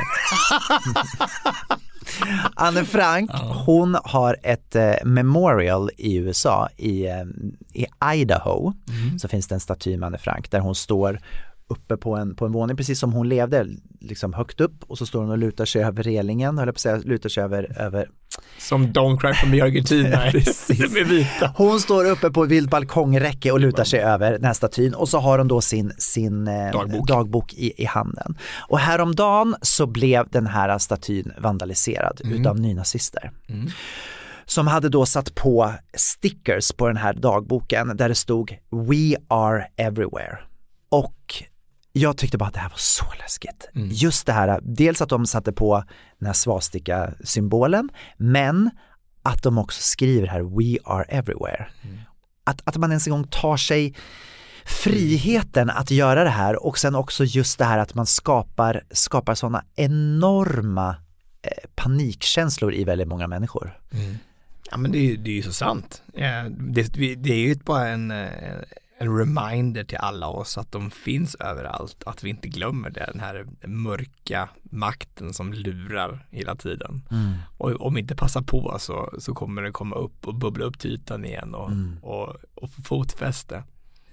Anne Frank, hon har ett eh, memorial i U S A i, eh, i Idaho. Mm. Så finns det en staty med Anne Frank där hon står uppe på en, på en våning precis som hon levde, liksom högt upp, och så står hon och lutar sig över relingen, höll jag på att säga, lutar sig över, över... Som Don't Cry for Me Argentina. Precis. Med vita. Hon står uppe på ett vilt balkongräcke och lutar sig över den här statyn och så har hon då sin, sin eh, dagbok, dagbok i, i handen. Och häromdagen så blev den här statyn vandaliserad mm. utav nynazister. Mm. Som hade då satt på stickers på den här dagboken där det stod We are everywhere. Och jag tyckte bara att det här var så läskigt. Mm. Just det här, dels att de satte på den här svastika-symbolen, men att de också skriver här We are everywhere. Mm. Att, att man ens en gång tar sig friheten att göra det här, och sen också just det här att man skapar, skapar sådana enorma eh, panikkänslor i väldigt många människor. Mm. Ja, men det är, det är ju så sant. Det, det är ju bara en... en reminder till alla oss att de finns överallt, att vi inte glömmer det, den här mörka makten som lurar hela tiden. Mm. Och om vi inte passar på så, så kommer det komma upp och bubbla upp till ytan igen och, mm. och, och få fotfäste.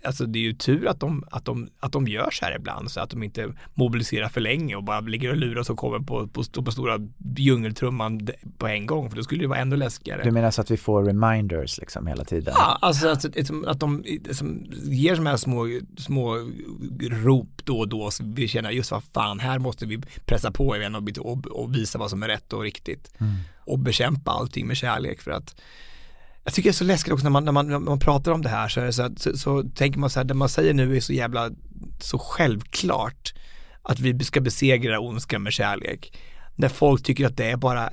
alltså det är ju tur att de, att de, att de gör så här ibland, så att de inte mobiliserar för länge och bara ligger och lurar och kommer på, på, på stora djungeltrumman på en gång, för då skulle det vara ännu läskigare. Du menar så att vi får reminders liksom hela tiden? Ja, alltså att, att de som ger de här små, små rop då och då, så vi känner just vad fan, här måste vi pressa på igen och, och, och visa vad som är rätt och riktigt. Mm. Och bekämpa allting med kärlek, för att jag tycker det är så läskigt också när man, när man, när man pratar om det här, så, är det så, att, så, så tänker man så här, det man säger nu är så jävla så självklart att vi ska besegra ondskan med kärlek, när folk tycker att det är bara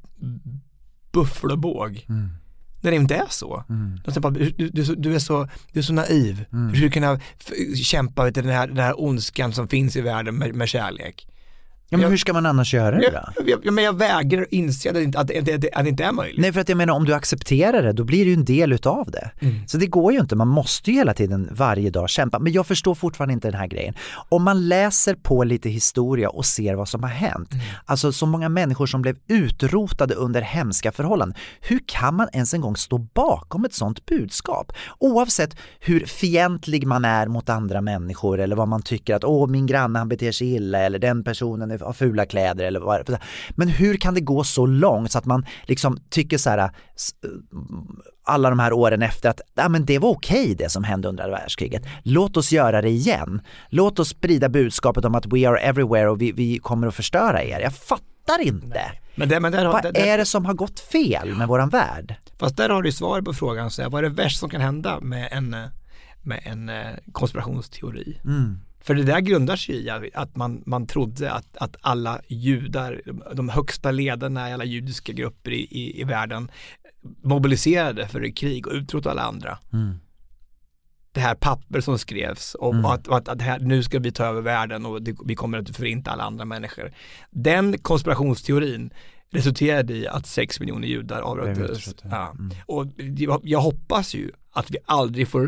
buffel och båg. Mm. När det inte är så. Mm. De bara, du, du, du, är så du är så naiv. Mm. Hur ska du kunna f- kämpa vet, den, här, den här ondskan som finns i världen med, med kärlek? Ja, men jag, hur ska man annars göra det då? Jag, jag, men jag vägrar inse att det, inte, att, det, att, det, att det inte är möjligt. Nej, för att jag menar, om du accepterar det, då blir det ju en del utav det. Mm. Så det går ju inte, man måste ju hela tiden varje dag kämpa. Men jag förstår fortfarande inte den här grejen. Om man läser på lite historia och ser vad som har hänt, mm. alltså så många människor som blev utrotade under hemska förhållanden, hur kan man ens en gång stå bakom ett sånt budskap? Oavsett hur fientlig man är mot andra människor, eller vad man tycker att, åh, min granne han beter sig illa, eller den personen har fula kläder eller vad. Men hur kan det gå så långt så att man liksom tycker så här alla de här åren efter att ja, men det var okej det som hände under världskriget. Låt oss göra det igen. Låt oss sprida budskapet om att we are everywhere och vi, vi kommer att förstöra er. Jag fattar inte. Men det, men där, vad där, där, är det som har gått fel med våran värld? Fast där har du svar på frågan. Så vad är det värsta som kan hända med en, med en konspirationsteori? Mm. För det där grundar sig i att man, man trodde att, att alla judar, de högsta ledarna i alla judiska grupper i, i, i världen mobiliserade för krig och utrotade alla andra. Mm. Det här papper som skrevs om mm. att, att, att här, nu ska vi ta över världen och det, vi kommer att förinta alla andra människor. Den konspirationsteorin resulterade i att sex miljoner judar avrättades. Ja. Mm. Och jag, jag hoppas ju att vi aldrig får,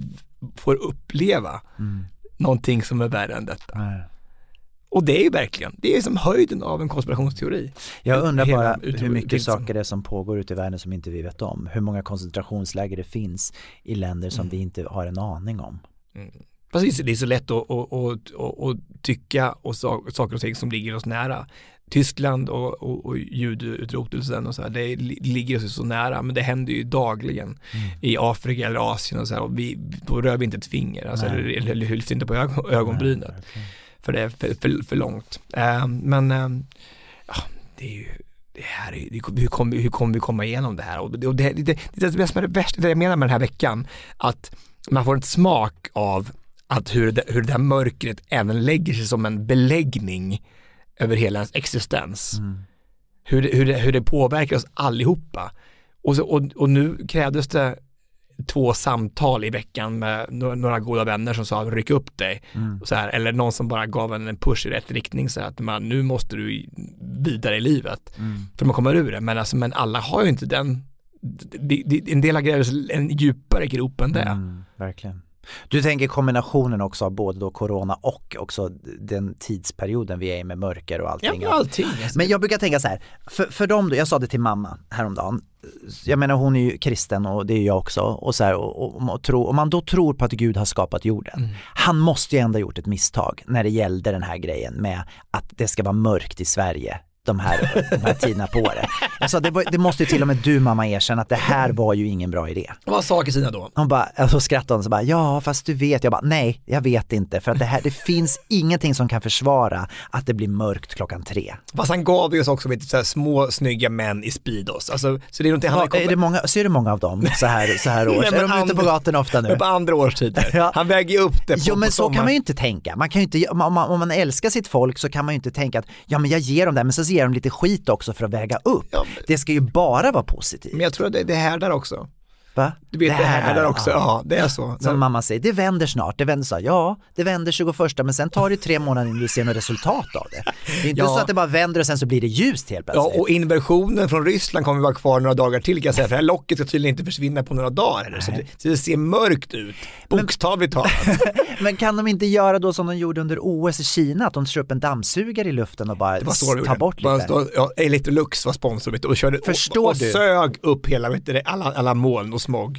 får uppleva mm. någonting som är värre än detta. Nej. Och det är ju verkligen, det är som höjden av en konspirationsteori. Jag undrar bara hur mycket saker det är som pågår ute i världen som inte vi vet om. Hur många koncentrationsläger det finns i länder som mm. vi inte har en aning om. Mm. Precis, det är så lätt att, att, att, att, att tycka och saker och ting som ligger oss nära. Tyskland och, och, och judeutrotelsen och så här, det ligger oss så nära, men det händer ju dagligen mm. i Afrika eller Asien och så här, och vi, då rör vi inte ett finger, alltså, eller, eller hylls inte på ögon, ögonbrynet. Nej, okay. För det är för, för, för långt. Uh, men uh, ja, det är ju det här är, det, hur, kommer, hur kommer vi komma igenom det här? Och det, och det, det, det, det, det som är det värsta, det jag menar med den här veckan, att man får ett smak av att hur det, hur det här mörkret även lägger sig som en beläggning över hela ens existens. Mm. Hur, det, hur, det, hur det påverkar oss allihopa. Och, så, och, och nu krävdes det två samtal i veckan med några, några goda vänner som sa ryck upp dig. Mm. Så här, eller någon som bara gav en, en push i rätt riktning, så att man, nu måste du vidare i livet. Mm. För man kommer ur det. Men, alltså, men alla har ju inte den. Det, det, en del har grävt en djupare grop än det. Mm, verkligen. Du tänker kombinationen också av både då corona och också den tidsperioden vi är i med mörker och allting. Ja, allting. Men jag brukar tänka så här, för, för dem då, jag sa det till mamma häromdagen, jag menar hon är ju kristen och det är jag också, och så här, och, och, och, tro, och man då tror på att Gud har skapat jorden. Mm. Han måste ju ändå ha gjort ett misstag när det gällde den här grejen med att det ska vara mörkt i Sverige de här, de här tiderna på det. Alltså det, det måste ju till och med du mamma erkänna att det här var ju ingen bra idé. Vad sa Kristina då? Hon bara, alltså skrattade hon så bara, ja fast du vet, jag bara, nej jag vet inte, för att det här, det finns ingenting som kan försvara att det blir mörkt klockan tre. Fast han gav ju oss också vet, så här, små snygga män i Speedos, alltså, så det är inte han är det många, ser du många av dem så här, så här års? Nej, är de andra, ute på gatorna ofta nu? På andra årstider. Ja. Han väger upp det på, jo men på så kan man ju inte tänka, man kan ju inte, om man, om man älskar sitt folk så kan man ju inte tänka att ja men jag ger dem det, men så ger de lite skit också för att väga upp. Ja, men det ska ju bara vara positivt. Men jag tror att det, det här där också. Va? Du vet det, det här, här där också. Ja. ja, det är så. Som mamma säger, det vänder snart. Det vänder så. Ja, det vänder tjugoförsta, men sen tar det tre månader innan vi ser något resultat av det. Det är inte ja. så att det bara vänder och sen så blir det ljust helt plötsligt. Ja, och inversionen från Ryssland kommer vara kvar några dagar till, kan jag säga, för det här locket ska tydligen inte försvinna på några dagar heller. Så det, så det ser mörkt ut, bokstavligt talat. Men kan de inte göra då som de gjorde under O S i Kina, att de kör upp en dammsugare i luften och bara tar bort lite? Stå, ja, Electrolux var sponsor vet du, och körde Förstår och, och, och sög upp hela vet du, alla, alla moln och smog.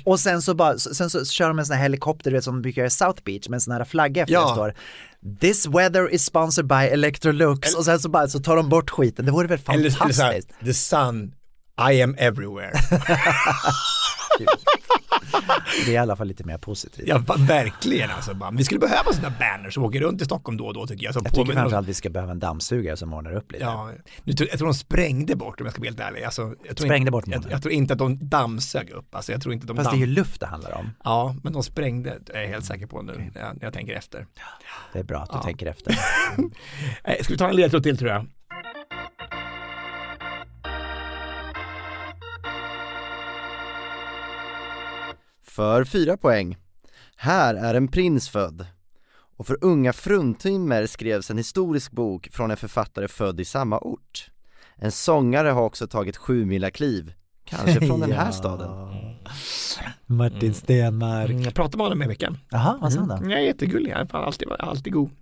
Och sen så bara, sen så kör de en sån här helikopter, du vet, som brukar göra South Beach med en sån här flagga efter Ja. det står This weather is sponsored by Electrolux. Och sen så bara så tar de bort skiten. Det vore väl Eller, eller så här, fantastiskt. the sun, I am everywhere. Det är i alla fall lite mer positivt. Ja, va- verkligen alltså. Bara. Vi skulle behöva sådana banners som åker runt i Stockholm då och då tycker jag. Som Jag tycker påminner oss- framförallt vi ska behöva en dammsugare som ordnar upp lite. Ja, nu tror- jag tror de sprängde bort, om jag ska vara helt ärlig. Alltså, jag tror Sprängde inte, bort jag, månen. jag tror inte att de dammsög upp. Alltså, jag tror inte att de Fast damm... det är ju luft det handlar om. Ja, men de sprängde, det är jag helt säker på nu, när jag, när jag tänker efter. Det är bra att du Ja. tänker efter. Eh, Ska vi ta en ledtråd till tror jag? För fyra poäng. Här är en prins född. Och för unga fruntimmer skrevs en historisk bok från en författare född i samma ort. En sångare har också tagit sju mila kliv. Kanske från den här Ja. staden. Martin Stenmark. Mm, jag pratade med honom i veckan. Jaha, vad sa han då? Mm, jag är jättegullig, jag är alltid, alltid god.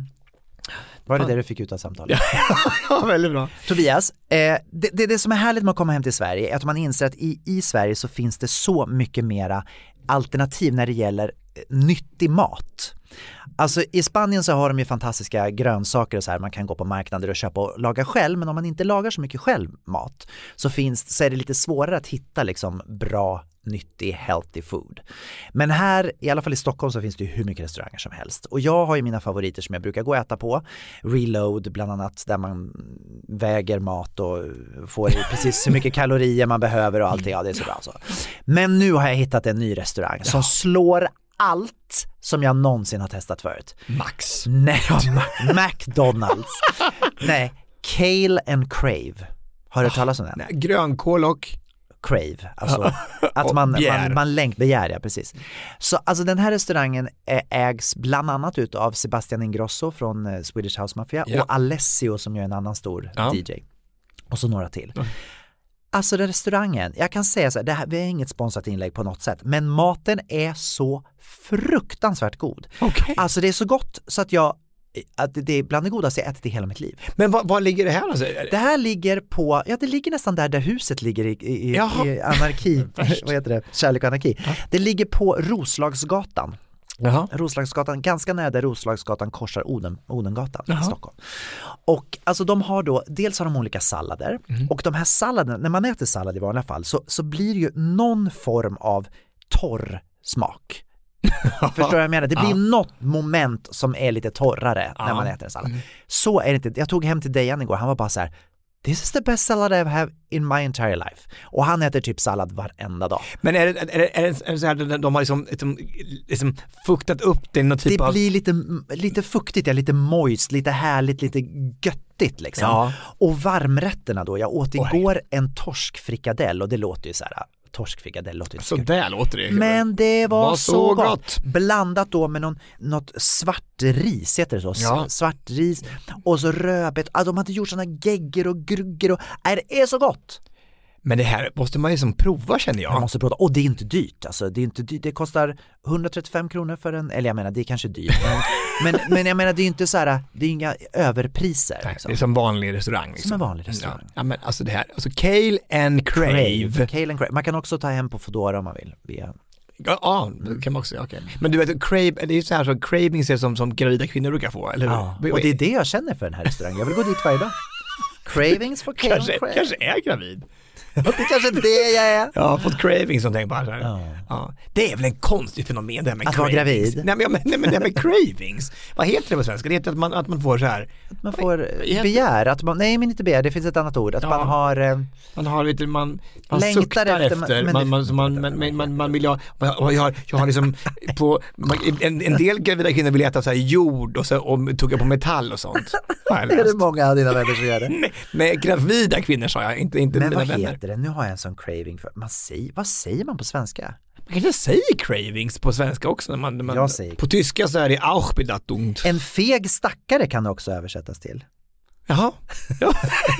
Var det Fan. det du fick ut av samtalet? Ja, väldigt bra. Tobias, eh, det, det, det som är härligt med att komma hem till Sverige är att man inser att i, i Sverige så finns det så mycket mera alternativ när det gäller eh, nyttig mat. Alltså i Spanien så har de ju fantastiska grönsaker och så här, man kan gå på marknader och köpa och laga själv, men om man inte lagar så mycket själv mat så, finns, så är det lite svårare att hitta liksom bra, nyttig, healthy food. Men här, i alla fall i Stockholm, så finns det ju hur mycket restauranger som helst. Och jag har ju mina favoriter som jag brukar gå och äta på. Reload bland annat, där man väger mat och får precis hur mycket kalorier man behöver och allting. Ja, det är så bra så. Men nu har jag hittat en ny restaurang som slår allt som jag någonsin har testat förut. Max. Nej, ja, Ma- McDonalds. Nej, Kale and Crave. Har du hört talas om den? Nej, grönkål och... Crave, alltså att Och man, begär. man, man längt begär, ja precis. Så alltså den här restaurangen ägs bland annat ut av Sebastian Ingrosso från eh, Swedish House Mafia Ja. och Alessio som är en annan stor Ja. D J. Och så några till. Alltså den restaurangen, jag kan säga så här, det här, vi har inget sponsrat inlägg på något sätt, men maten är så fruktansvärt god. Okej. Alltså det är så gott så att jag att det är bland det godaste jag ätit i hela mitt liv. Men var, var ligger det här alltså? Det här ligger på, ja det ligger nästan där där huset ligger i, i, Jaha. i anarki, vad heter det, kärlek och anarki. Det ligger på Roslagsgatan. Jaha. Roslagsgatan, ganska nära där Roslagsgatan korsar Oden, Odengatan Jaha. i Stockholm. Och alltså de har då, dels har de olika sallader och de här salladerna, när man äter sallad i vanliga fall så, så blir det ju någon form av torr smak. Förstår du vad jag menar? Det blir Ja. något moment som är lite torrare när Ja. man äter en sallad. Så är det inte. Jag tog hem till Dejan igår, han var bara så här: this is the best salad I've had in my entire life. Och han äter typ sallad varenda dag. Men är det, är det, är det, är det så här att de har liksom, liksom, liksom fuktat upp det i någon typ Det av... blir lite, lite fuktigt, ja, lite moist, lite härligt, lite göttigt liksom. Ja. Och varmrätterna då, jag åt Oj. igår en torskfrikadell och det låter ju så här, torskfrikadell låter ju Så så där låter det. Men det var, Var så, så gott. gott. Blandat då med någon, något svart ris, heter det så? Ja. Svart ris och så rödbet. Ah, de hade gjort såna gegger och grugger och nej, det är så gott. Men det här måste man ju som prova känner jag. Jag måste prova. Och det är inte dyrt. Alltså, det är inte dyrt. Det kostar hundratrettiofem kronor för en, eller jag menar det är kanske dyrt. Men, men, men jag menar det är inte så här, det är inga överpriser. Nej, Liksom. det är som vanlig restaurang. Liksom. Som en vanlig restaurang. Ja. Ja, men alltså det här, alltså Kale and Crave. Kale and Crave. Man kan också ta hem på Foodora om man vill. Via... Ja, ja, det kan man också, okej. Men du vet, crave, det är ju så här så cravings är som, som gravida kvinnor brukar få, eller hur? Ja. Och det är det jag känner för den här restaurangen. Jag vill gå dit varje dag. Cravings for Kale kanske, and Crave. kanske är gravid. Det är kanske det jag är. Jag har fått cravings som tänker bara så här. Ja. Ja. Det är väl en konstig fenomen det här med Att vara cravings. gravid? Nej men, nej, men det här med cravings. Vad heter det på svenska? Det heter att man, att man får så här. Att man får Vad- begär, att man, nej men inte begär, det finns ett annat ord. Att Ja. man har, eh, Man har lite, man, man Längtar suktar efter, efter, men- man, men man, det- så man, man, man, man, man vill ha, och jag har, jag har liksom på, man, en, en del gravida kvinnor vill äta så här jord och, så, och tugga på metall och sånt. Har jag är det läst. många av dina vänner som gör det? Nej, nej, gravida kvinnor sa jag, inte, inte Men mina vad vänner. heter det? Nu har jag en sån craving för, man säger, vad säger man på svenska? Man kanske säger cravings på svenska också. När man, när man, Jag säger- På tyska så är det Auchbedattung. En feg stackare kan det också översättas till. Jaha. Ja.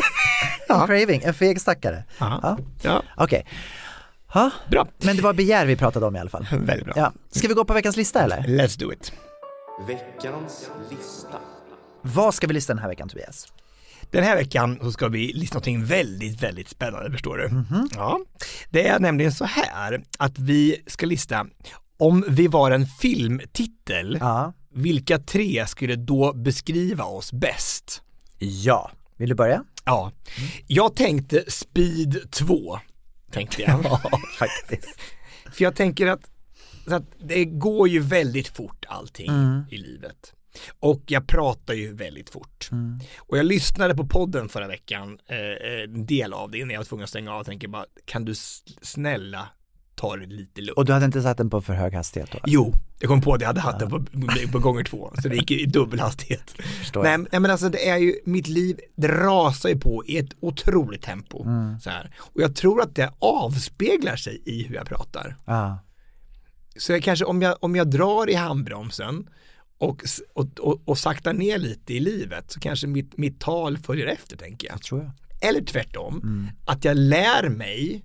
En craving, en feg stackare. Ja. Ja. Ja. Okej. Ja. Bra. Men det var begär vi pratade om i alla fall. Väldigt bra. Ja. Ska vi gå på veckans lista eller? Let's do it. Veckans lista. Vad ska vi lista den här veckan, Tobias? Den här veckan så ska vi lista någonting väldigt, väldigt spännande, förstår du. Mm-hmm. Ja, det är nämligen så här att vi ska lista, om vi var en filmtitel, Ja. vilka tre skulle då beskriva oss bäst? Ja. Vill du börja? Ja, jag tänkte Speed två, tänkte jag. Ja, faktiskt. För jag tänker att, så att det går ju väldigt fort allting Mm. i livet. Och jag pratar ju väldigt fort. Mm. Och jag lyssnade på podden förra veckan, eh, en del av det, innan jag var tvungen att stänga av och tänker bara, kan du s- snälla ta det lite lugnt? Och du hade inte satt den på för hög hastighet då? Jo, jag kom på det, jag hade haft den på, på gånger två, så det gick i dubbel hastighet. Förstår Nej, jag. nej men alltså det är ju, mitt liv, det rasar ju på i ett otroligt tempo. Mm. Så här. Och jag tror att det avspeglar sig i hur jag pratar. Ja. Så jag kanske, om jag, om jag drar i handbromsen och, s- och, och, och saktar ner lite i livet, så kanske mitt, mitt tal följer efter, tänker jag. Tror jag. Eller tvärtom, Mm. att jag lär mig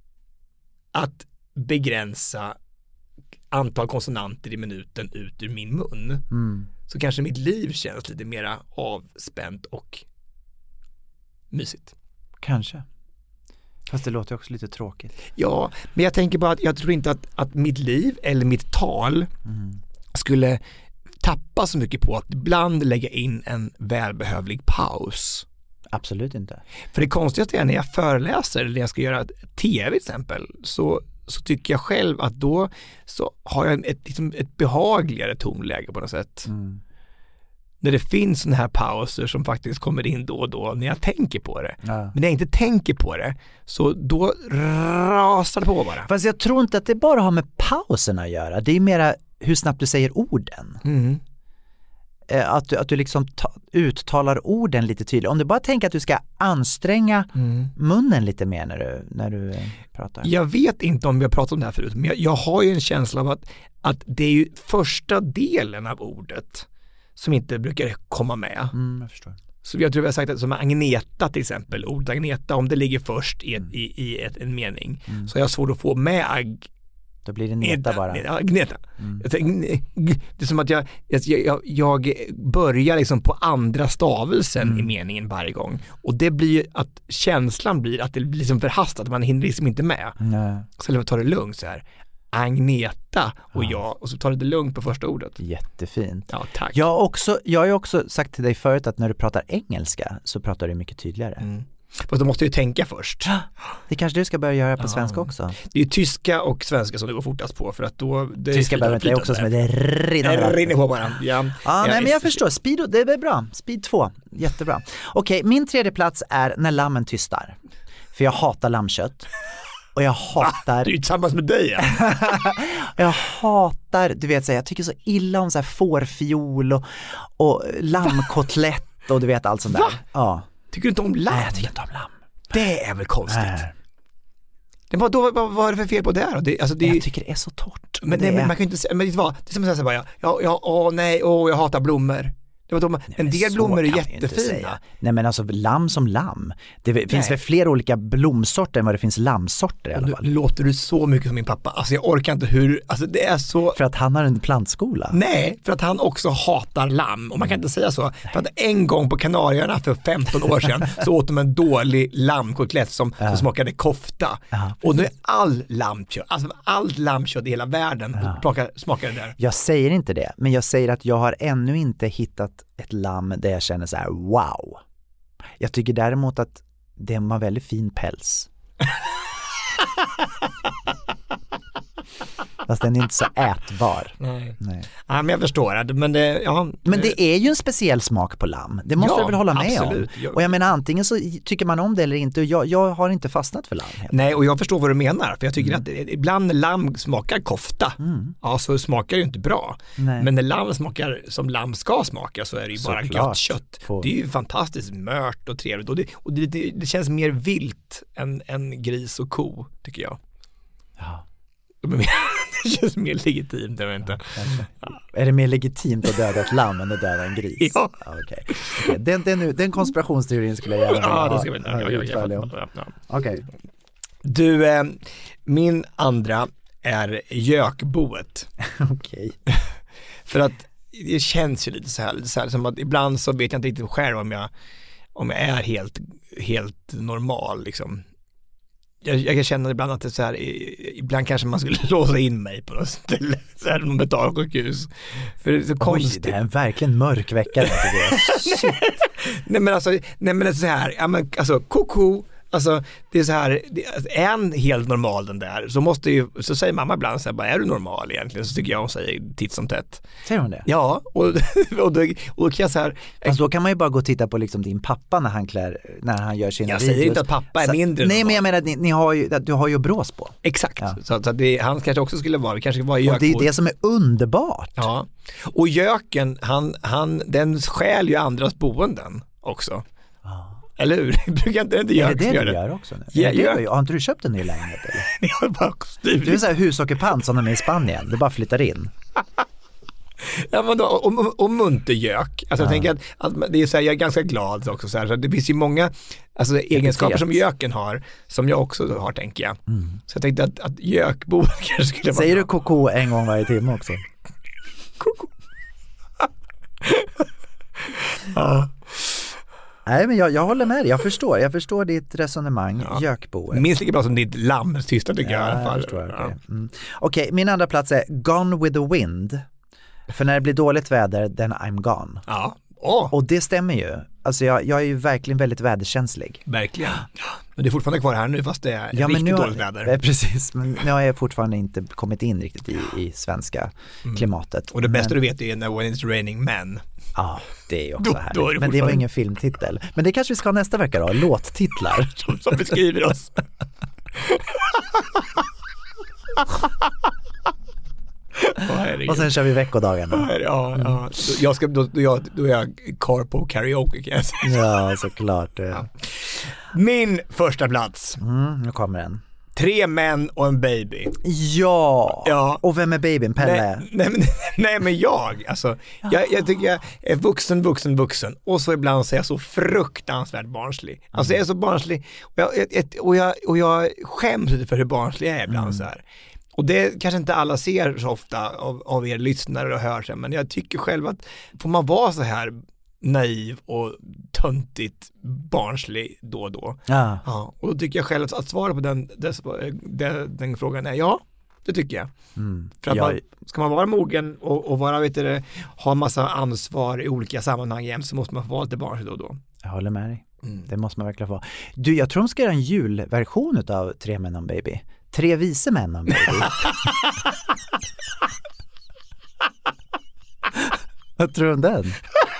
att begränsa antal konsonanter i minuten ut ur min mun. Mm. Så kanske mitt liv känns lite mera avspänt och mysigt. Kanske. Fast det låter också lite tråkigt. Ja, men jag tänker bara att jag tror inte att, att mitt liv eller mitt tal Mm. skulle tappa så mycket på att ibland lägga in en välbehövlig paus. Absolut inte. För det konstigaste är när jag föreläser eller när jag ska göra tv till exempel, så, så tycker jag själv att då så har jag ett, liksom ett behagligare tonläge på något sätt. Mm. När det finns såna här pauser som faktiskt kommer in då och då när jag tänker på det. Ja. Men när jag inte tänker på det, så då rasar det på bara. Fast jag tror inte att det bara har med pauserna att göra. Det är mera hur snabbt du säger orden. Mm. Eh, Att du, att du liksom ta, uttalar orden lite tydligt. Om du bara tänker att du ska anstränga Mm. munnen lite mer när du, när du eh, pratar. Jag vet inte om vi har pratat om det här förut, men jag, jag har ju en känsla av att, att det är ju första delen av ordet som inte brukar komma med. Mm, jag förstår. Så jag tror vi har sagt att som Agneta till exempel, ordet Agneta, om det ligger först i, ett, Mm. i, i ett, en mening, Mm. så har jag svårt att få med ag, Då blir det neta bara. Ja, Agneta. Mm. Jag tänker, det är som att jag, jag, jag, jag börjar liksom på andra stavelsen Mm. i meningen varje gång. Och det blir ju att känslan blir att det blir liksom förhastat, man hinner liksom inte med. Nej. Så jag tar det lugnt så här. Agneta och Ja. jag, och så tar det lugnt på första ordet. Jättefint. Ja, tack. Jag har, också, jag har ju också sagt till dig förut att när du pratar engelska så pratar du mycket tydligare. Mm. Fast då måste jag ju tänka först. Det kanske du ska börja göra på Ja. svenska också. Det är ju tyska och svenska som det går fortast på, för att då... Det Tyska behöver inte jag också som är det rinner Det rinner på bara. Ja, Ja, nej, är- men jag förstår. Speed, det är bra. Speed två, jättebra. Okej, min tredje plats är när lammen tystar. För jag hatar lammkött. Och jag hatar... Det är ju tillsammans med dig. Ja. Jag hatar, du vet, så här, jag tycker så illa om så här fårfiol och, och lammkotlett och du vet allt sånt där. Va? Ja. Tycker du inte om lamm? Nej, jag tycker inte om lamm. Det är väl konstigt. Nej. Det var, då, vad var det för fel på det då? Det, alltså det är, Jag tycker det är så torrt. men, det nej, men är... man kan ju inte säga, men det var, det är som att säga så här bara, ja, ja, åh nej, åh jag hatar blommor. Det var då man, Nej, en men del så blommor är kan vi ju inte jättefina. säga. Nej, men alltså lamm som lamm. Det finns Nej. väl fler olika blomsorter än vad det finns lammsorter i alla Nu fall. låter du så mycket som min pappa. Alltså jag orkar inte hur, alltså det är så... För att han har en plantskola. Nej, för att han också hatar lamm. Och man kan inte säga så. För att en gång på Kanarieöarna för femton år sedan så åt de en dålig lammkotlett som, Ja. som smakade kofta. Ja, Och nu är all lammkött, alltså allt lammkött i hela världen Ja. smakar, smakar det där. Jag säger inte det, men jag säger att jag har ännu inte hittat ett lamm där jag känner så här: wow. Jag tycker däremot att det har väldigt fin päls. Fast den är inte så ätbar. Nej. Nej. Ja, men jag förstår det, men det, ja. Men det är ju en speciell smak på lamm. Det måste Ja, jag väl hålla med absolut. om. Jag- Och jag menar, antingen så tycker man om det eller inte. Jag, jag har inte fastnat för lamm. helt. Nej, och jag förstår vad du menar. För jag tycker Mm. att det, ibland när lamm smakar kofta, Mm. ja så smakar det ju inte bra. Nej. Men när lamm smakar som lamm ska smaka så är det ju bara Såklart. gott kött. På- Det är ju fantastiskt mört och trevligt. Och det, och det, det, det känns mer vilt än, än gris och ko, tycker jag. Ja, De är mer, det känns mer legitimt, jag vet inte. kanske. Är det mer legitimt att döda ett lamm än att döda en gris? Ja. Okej. Okej, Den, den, den konspirationsteorin skulle jag gärna vilja Ja, det ha- ska vi inte. ha Ja, ja, utförlig om. ja, ja. Okej. Du, eh, min andra är gökboet. Okej. För att det känns ju lite så här, så här som att ibland så vet jag inte riktigt själv om jag om jag är helt, helt normal liksom. Jag, jag kan känna ibland att det är så här, ibland kanske man skulle låsa in mig på något ställe, så här någon mentalsjukhus. För det är så konstigt. Oj, det är en verkligen mörk vecka. nej men alltså, nej men det är så här, ja men alltså koko. Alltså det är så här, det är en helt normal den där, så måste ju, så säger mamma ibland så här, bara, är du normal egentligen? Så tycker jag hon säger titt som tätt. Säger hon det? Ja, och, och, då, och då kan jag så här. Fast då kan man ju bara gå och titta på liksom din pappa när han klär, när han gör sina jag videos. Jag säger inte att pappa är så, mindre. Nej, men jag menar att ni, ni har ju, du har ju brås på. Exakt, ja. så, så att det, han kanske också skulle vara, vi kanske var i gökbord. Och det är det som är underbart. Ja, och göken, han, han, den stjäl ju andras boenden också. Ja. Eller hur? Brukar inte inte göra det? Är det gör du det? gör också nu? Ja, det gör... det? Har inte du köpt en ny lägenhet eller? Jag har bara styrt. Du är så här husockupant som de är i Spanien. Du bara flyttar in. Ja, men då, och, och, och muntergök. Alltså ja. Jag tänker att, att det är så här, jag är ganska glad också så här, så det finns ju många alltså, egenskaper som göken har som jag också har, tänker jag. Mm. Så jag tänkte att, att gökbo kanske skulle vara. Säger du koko en gång varje timme också? Koko. Ja. Nej, men jag, jag håller med dig. Jag förstår. Jag förstår ditt resonemang. Ja. Gökbo. Minst lika bra som ditt lamm, tysta tycker ja, jag i alla fall. Jag ja. mm. Okej, okay, min andra plats är Gone with the Wind. För när det blir dåligt väder, then I'm gone. Ja. Oh. Och det stämmer ju. Alltså jag, jag är ju verkligen väldigt väderkänslig. Verkligen. Men det är fortfarande kvar här nu fast det är ja, riktigt nu har, dåligt väder. Ja, precis. Men nu har jag fortfarande inte kommit in riktigt i, i svenska mm. klimatet. Och det bästa men, du vet är när When It's Raining Men. Ja, det är också då, här. Då är det men det var ingen filmtitel. Men det kanske vi ska ha nästa vecka då. Låttitlar. som, som beskriver oss. Oh, och sen kör vi veckodagarna. Ja, ja. Jag ska, då, då, jag, då är jag carpool karaoke kan jag säga. Ja, såklart. Ja. Min första plats. Mm, nu kommer den. Tre män och en baby. Ja, ja. Och vem är babyn? Pelle? Nej, nej, men, nej men jag, alltså, jag, jag tycker jag är vuxen, vuxen, vuxen och så ibland så är jag så fruktansvärt barnslig. Alltså jag är så barnslig och jag, och jag, och jag skäms lite för hur barnslig jag är ibland mm. så här. Och det kanske inte alla ser så ofta av, av er lyssnare och hör sig, men jag tycker själv att får man vara så här naiv och töntigt barnslig då och då. Ja. Ja, och då tycker jag själv att, att svara på den, des, den, den frågan är ja, det tycker jag. Mm. För att jag... man, ska man vara mogen och, och vara, vet du, ha massa ansvar i olika sammanhang jämt så måste man få vara lite barnslig då och då. Jag håller med dig. Mm. Det måste man verkligen få. Du, jag tror de ska göra en julversion av Tre män och en baby. Tre vise män och en baby. Vad tror du om den?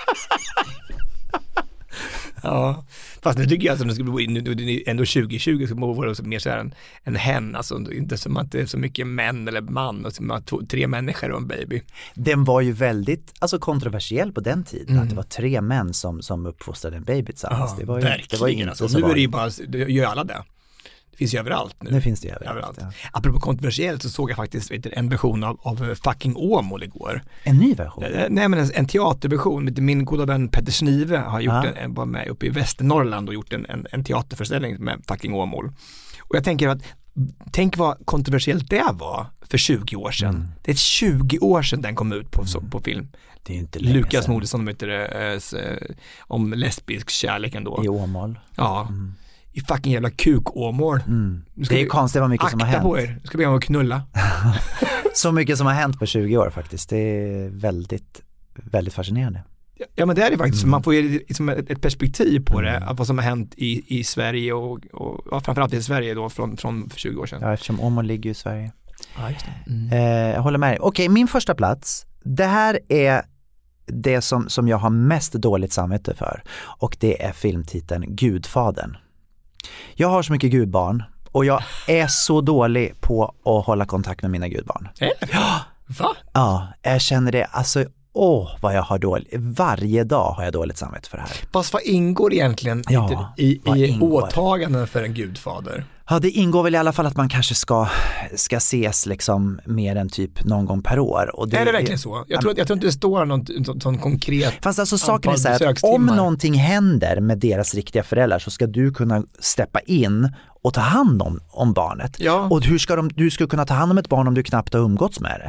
Ja, fast nu tycker jag att det skulle bli nu, ändå tjugo tjugo så vara mer så här en, en hen, alltså inte som att det är så mycket män eller man och som att to, tre människor och en baby. Den var ju väldigt alltså kontroversiell på den tiden mm. att det var tre män som, som uppfostrade en baby tillsammans. Ja, det var ju, verkligen. Det var ju inte alltså, så nu är det ju bara, bara, det gör alla det. Det finns ju överallt nu. Det finns det ju överallt. överallt. Ja. Apropå kontroversiellt så såg jag faktiskt vet du, en version av, av Fucking Åmål igår. En ny version? Nej men en, en teaterversion. Min goda vän Petter Snive har gjort ja. en, var med uppe i Västernorrland och gjort en, en, en teaterföreställning med Fucking Åmål. Och jag tänker att tänk vad kontroversiellt det var för tjugo år sedan. Mm. Det är tjugo år sedan den kom ut på, så, på film. Det är inte Lukas Moodysson heter det, äh, om lesbisk kärlek ändå. I Åmål. Ja. Mm. I fucking jävla kuk-Åmål. Mm. Det är konstigt vad mycket som har hänt. Akta på er, nu ska vi gå och knulla. Så mycket som har hänt på tjugo år faktiskt. Det är väldigt, väldigt fascinerande. Ja, ja men det är det faktiskt. Mm. Man får ju liksom ett, ett perspektiv på mm. det. Av vad som har hänt i, i Sverige och, och ja, framförallt i Sverige då från, från tjugo år sedan. Ja, eftersom Åmål ligger i Sverige. Ja, just det. Mm. Eh, jag håller med dig. Okej, min första plats. Det här är det som, som jag har mest dåligt samvete för. Och det är filmtiteln Gudfadern. Jag har så mycket gudbarn och jag är så dålig på att hålla kontakt med mina gudbarn. Äh? Ja. Va? Ja, jag känner det. Alltså, åh vad jag har dåligt. Varje dag har jag dåligt samvete för det här. Fast vad ingår egentligen ja, i, i ingår? åtaganden för en gudfader? Ja, det ingår väl i alla fall att man kanske ska, ska ses liksom mer än typ någon gång per år. Och det, är det verkligen så? Jag tror, jag tror inte det står någon sån, sån konkret. Fast alltså saken är så här, om någonting händer med deras riktiga föräldrar så ska du kunna steppa in och ta hand om, om barnet. Ja. Och hur ska de, du ska kunna ta hand om ett barn om du knappt har umgåtts med det?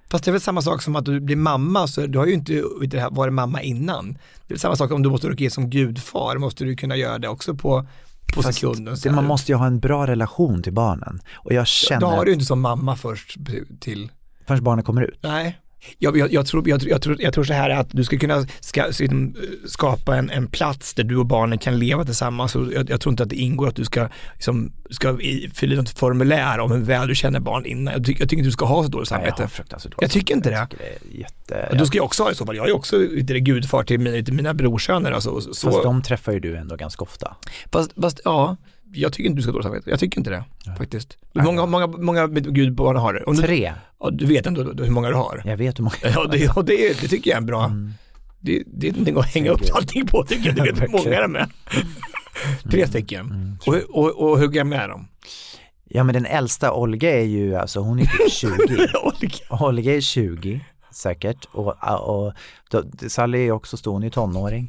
Fast det är väl samma sak som att du blir mamma, så du har ju inte varit mamma innan. Det är väl samma sak om du måste rycka in som gudfar, måste du kunna göra det också på, på sekunden. Det, man måste ju ha en bra relation till barnen. Och jag känner... Då har du inte som mamma först till... Först barnen kommer ut. Nej. Jag, jag, jag, tror, jag, jag, tror, jag tror så här att du ska kunna ska, skapa en, en plats där du och barnen kan leva tillsammans. Och jag, jag tror inte att det ingår att du ska, liksom, ska fylla något formulär om hur väl du känner barn innan. Jag, tycker, jag tycker inte du ska ha så dåligt samvete. Nej, jag, jag, jag tycker inte det. Jag tycker det är jätte... Du ska ju också ha det så fall. Jag är också det gudfar till mina, till mina brorsöner. Alltså, så. Fast de träffar ju du ändå ganska ofta. Fast, fast ja... Jag tycker inte du ska ha dåligt samvete. Jag tycker inte det, ja. faktiskt. Många, många, många gudbarn har det. Om Tre. Du, ja, du vet ändå hur många du har. Jag vet hur många. Ja, det, ja, det, det tycker jag är en bra. Mm. Det, det är inte att hänga upp allting på, tycker jag. Du vet hur många de är. Tre stycken. Mm, och, och, och hur gamla är de? Ja, men den äldsta Olga är ju, alltså hon är typ tjugo. Olga. Olga är tjugo, säkert. Och, och, och då, Sally är också stor, hon är tonåring.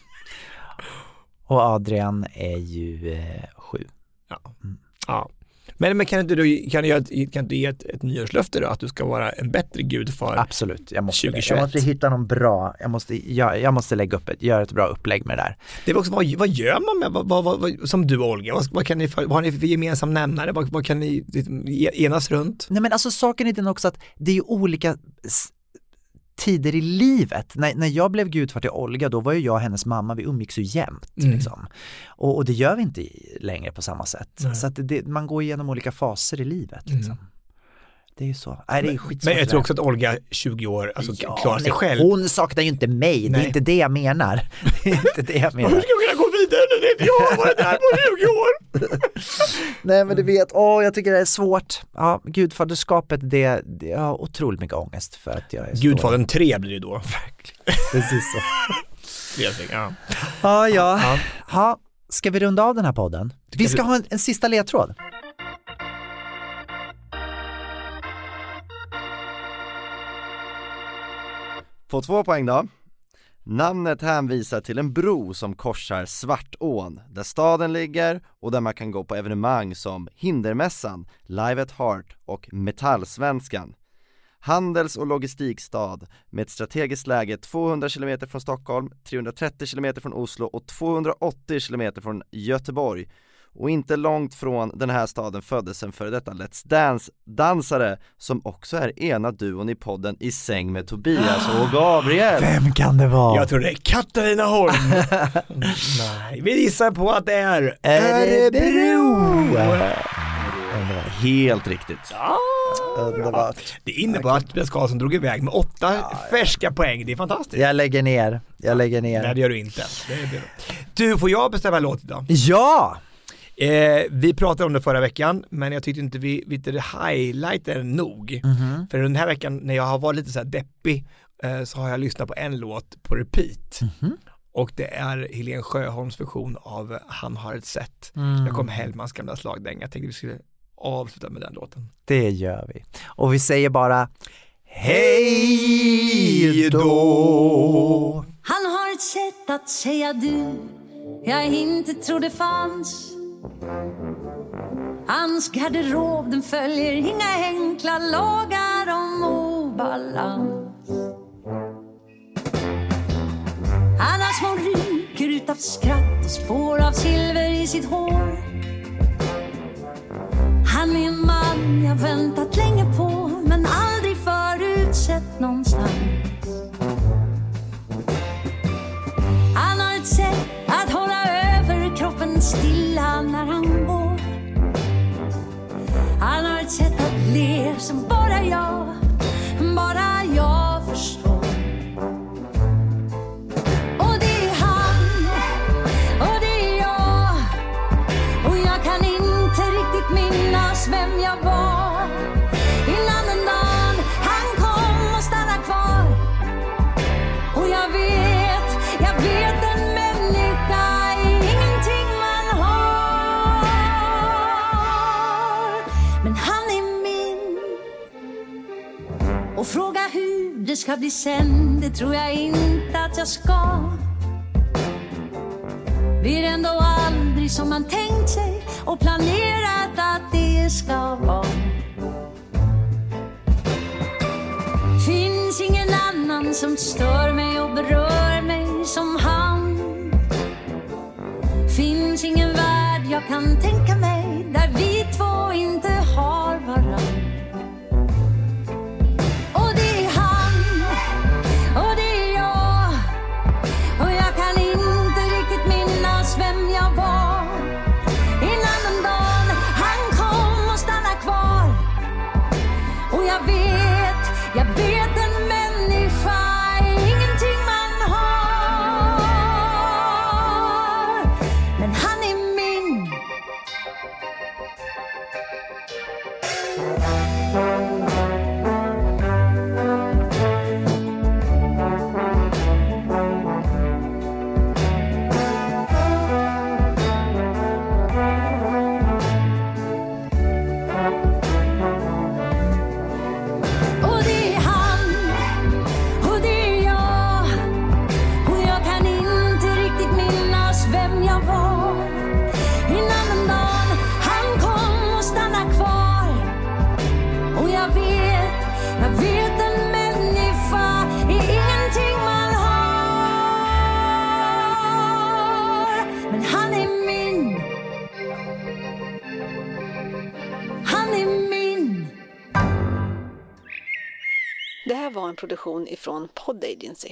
Och Adrian är ju eh, sju. Ja. Mm. Ja. Men, men kan, du, kan, du, kan du ge ett, ett nyårslöfte då? Att du ska vara en bättre gudfar? Absolut, jag måste, tjugohundratjugoett. Jag måste hitta någon bra, jag måste, jag, jag måste lägga upp ett, göra ett bra upplägg med det där. Det är också, vad, vad gör man med, vad, vad, vad, som du Olga, vad, vad, kan ni, vad har ni för gemensam nämnare? Vad, vad kan ni enas runt? Nej, men alltså saken är den också att det är ju olika tider i livet. När, när jag blev gudfar till Olga, då var ju jag och hennes mamma, vi umgicks ju jämt. Mm. Liksom. Och, och det gör vi inte längre på samma sätt. Mm. Så att det, man går igenom olika faser i livet. Liksom. Mm. Det är ju så. Nej, det är skitsvårt. Men jag tror också att Olga, tjugo år, alltså, ja, klarar sig själv. Hon saknar ju inte mig. Nej. Det är inte det jag menar. Det är inte det jag menar. Hur ska jag kunna gå vidare när inte jag har varit där på tjugo år? Nej, men du vet, åh, jag tycker det är svårt. Ja, gudfaderskapet, det, det jag har otroligt mycket ångest för att jag är Gudfadern tre blir det då. Precis så. ja. Ja, ja. Ja. Ja, ska vi runda av den här podden? Vi ska ha en, en sista ledtråd. På två poäng då. Namnet hänvisar till en bro som korsar Svartån, där staden ligger och där man kan gå på evenemang som Hindermässan, Live at Heart och Metallsvenskan. Handels- och logistikstad med ett strategiskt läge tvåhundra kilometer från Stockholm, trehundratrettio kilometer från Oslo och tvåhundraåttio kilometer från Göteborg. Och inte långt från den här staden föddes en före detta Let's Dance-dansare som också är ena duon i podden I säng med Tobias och Gabriel. Vem kan det vara? Jag tror det är Katarina Holm. Nej, vi gissar på att det är Örebro. Helt riktigt. Ja, underbart. Det innebär att Tobias Karlsson drog iväg med åtta ja, färska poäng. Det är fantastiskt. Jag lägger ner. Jag lägger ner. Nej, det gör du inte. Det är det. Du, får jag bestämma en låt idag? Ja! Eh, vi pratade om det förra veckan, men jag tyckte inte vi, vi highlightade nog. Mm-hmm. För den här veckan när jag har varit lite så här deppig eh, så har jag lyssnat på en låt på repeat. Mm-hmm. Och det är Helen Sjöholms version av Han har ett sätt. Mm. Jag kom Hellmans gamla slagdänga. Jag tänkte vi skulle avsluta med den låten. Det gör vi. Och vi säger bara hej då. Han har ett sätt att säga du jag inte trodde fanns. Hans garderob den följer inga enkla lagar om obalans. Han har små ryker utav skratt och spår av silver i sitt hår. Han är en man jag väntat länge på men aldrig förut sett någonstans. Han har ett sätt att hålla över kroppen stilla när han går. Han har ett sätt att le som bara jag, bara jag förstår. Och det är han, och det är jag. Och jag kan inte riktigt minnas vem jag var innan den dagen han kom och stannade kvar. Och jag vet, jag vet en människa är ingenting man har. Men han är min. Och fråga hur det ska bli sen, det tror jag inte att jag ska. Blir ändå aldrig som man tänkt sig och planerat att det ska vara. ingen som stör mig och berör mig som han. Finns ingen värld jag kan tänka mig där vi två inte har varann. Och det är han, och det är jag, och jag kan inte riktigt minnas vem jag var innan den dagen han kom och stannade kvar. Och jag vet, jag vet en människa är ingenting man har, men han är min. Och det är han, och det är jag, och jag kan inte riktigt minnas vem jag var innan den dagen han kom och stannade kvar. Och jag vet, jag vet en människa är ingenting man har, men han är min. Han är min. Det här var en produktion ifrån Pod Agency.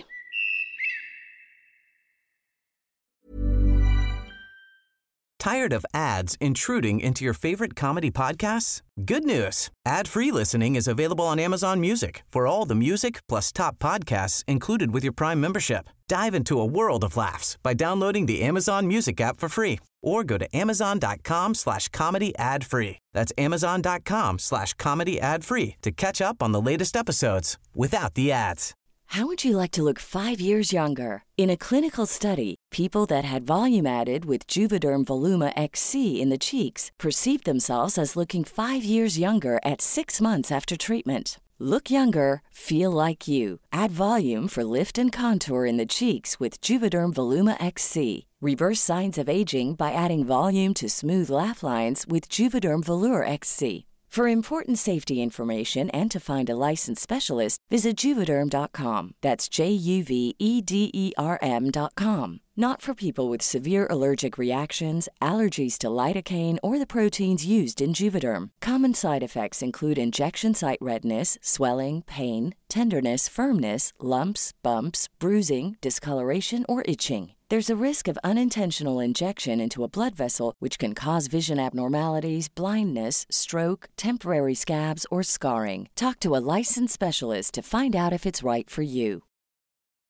Tired of ads intruding into your favorite comedy podcasts? Good news. Ad-free listening is available on Amazon Music for all the music plus top podcasts included with your Prime membership. Dive into a world of laughs by downloading the Amazon Music app for free or go to amazon.com slash comedy ad free. That's amazon.com slash comedy ad free to catch up on the latest episodes without the ads. How would you like to look five years younger? In a clinical study, people that had volume added with Juvederm Voluma X C in the cheeks perceived themselves as looking five years younger at six months after treatment. Look younger, feel like you. Add volume for lift and contour in the cheeks with Juvederm Voluma X C. Reverse signs of aging by adding volume to smooth laugh lines with Juvederm Volure X C. For important safety information and to find a licensed specialist, visit Juvederm dot com. That's J U V E D E R M dot com. Not for people with severe allergic reactions, allergies to lidocaine, or the proteins used in Juvederm. Common side effects include injection site redness, swelling, pain, tenderness, firmness, lumps, bumps, bruising, discoloration, or itching. There's a risk of unintentional injection into a blood vessel, which can cause vision abnormalities, blindness, stroke, temporary scabs, or scarring. Talk to a licensed specialist to find out if it's right for you.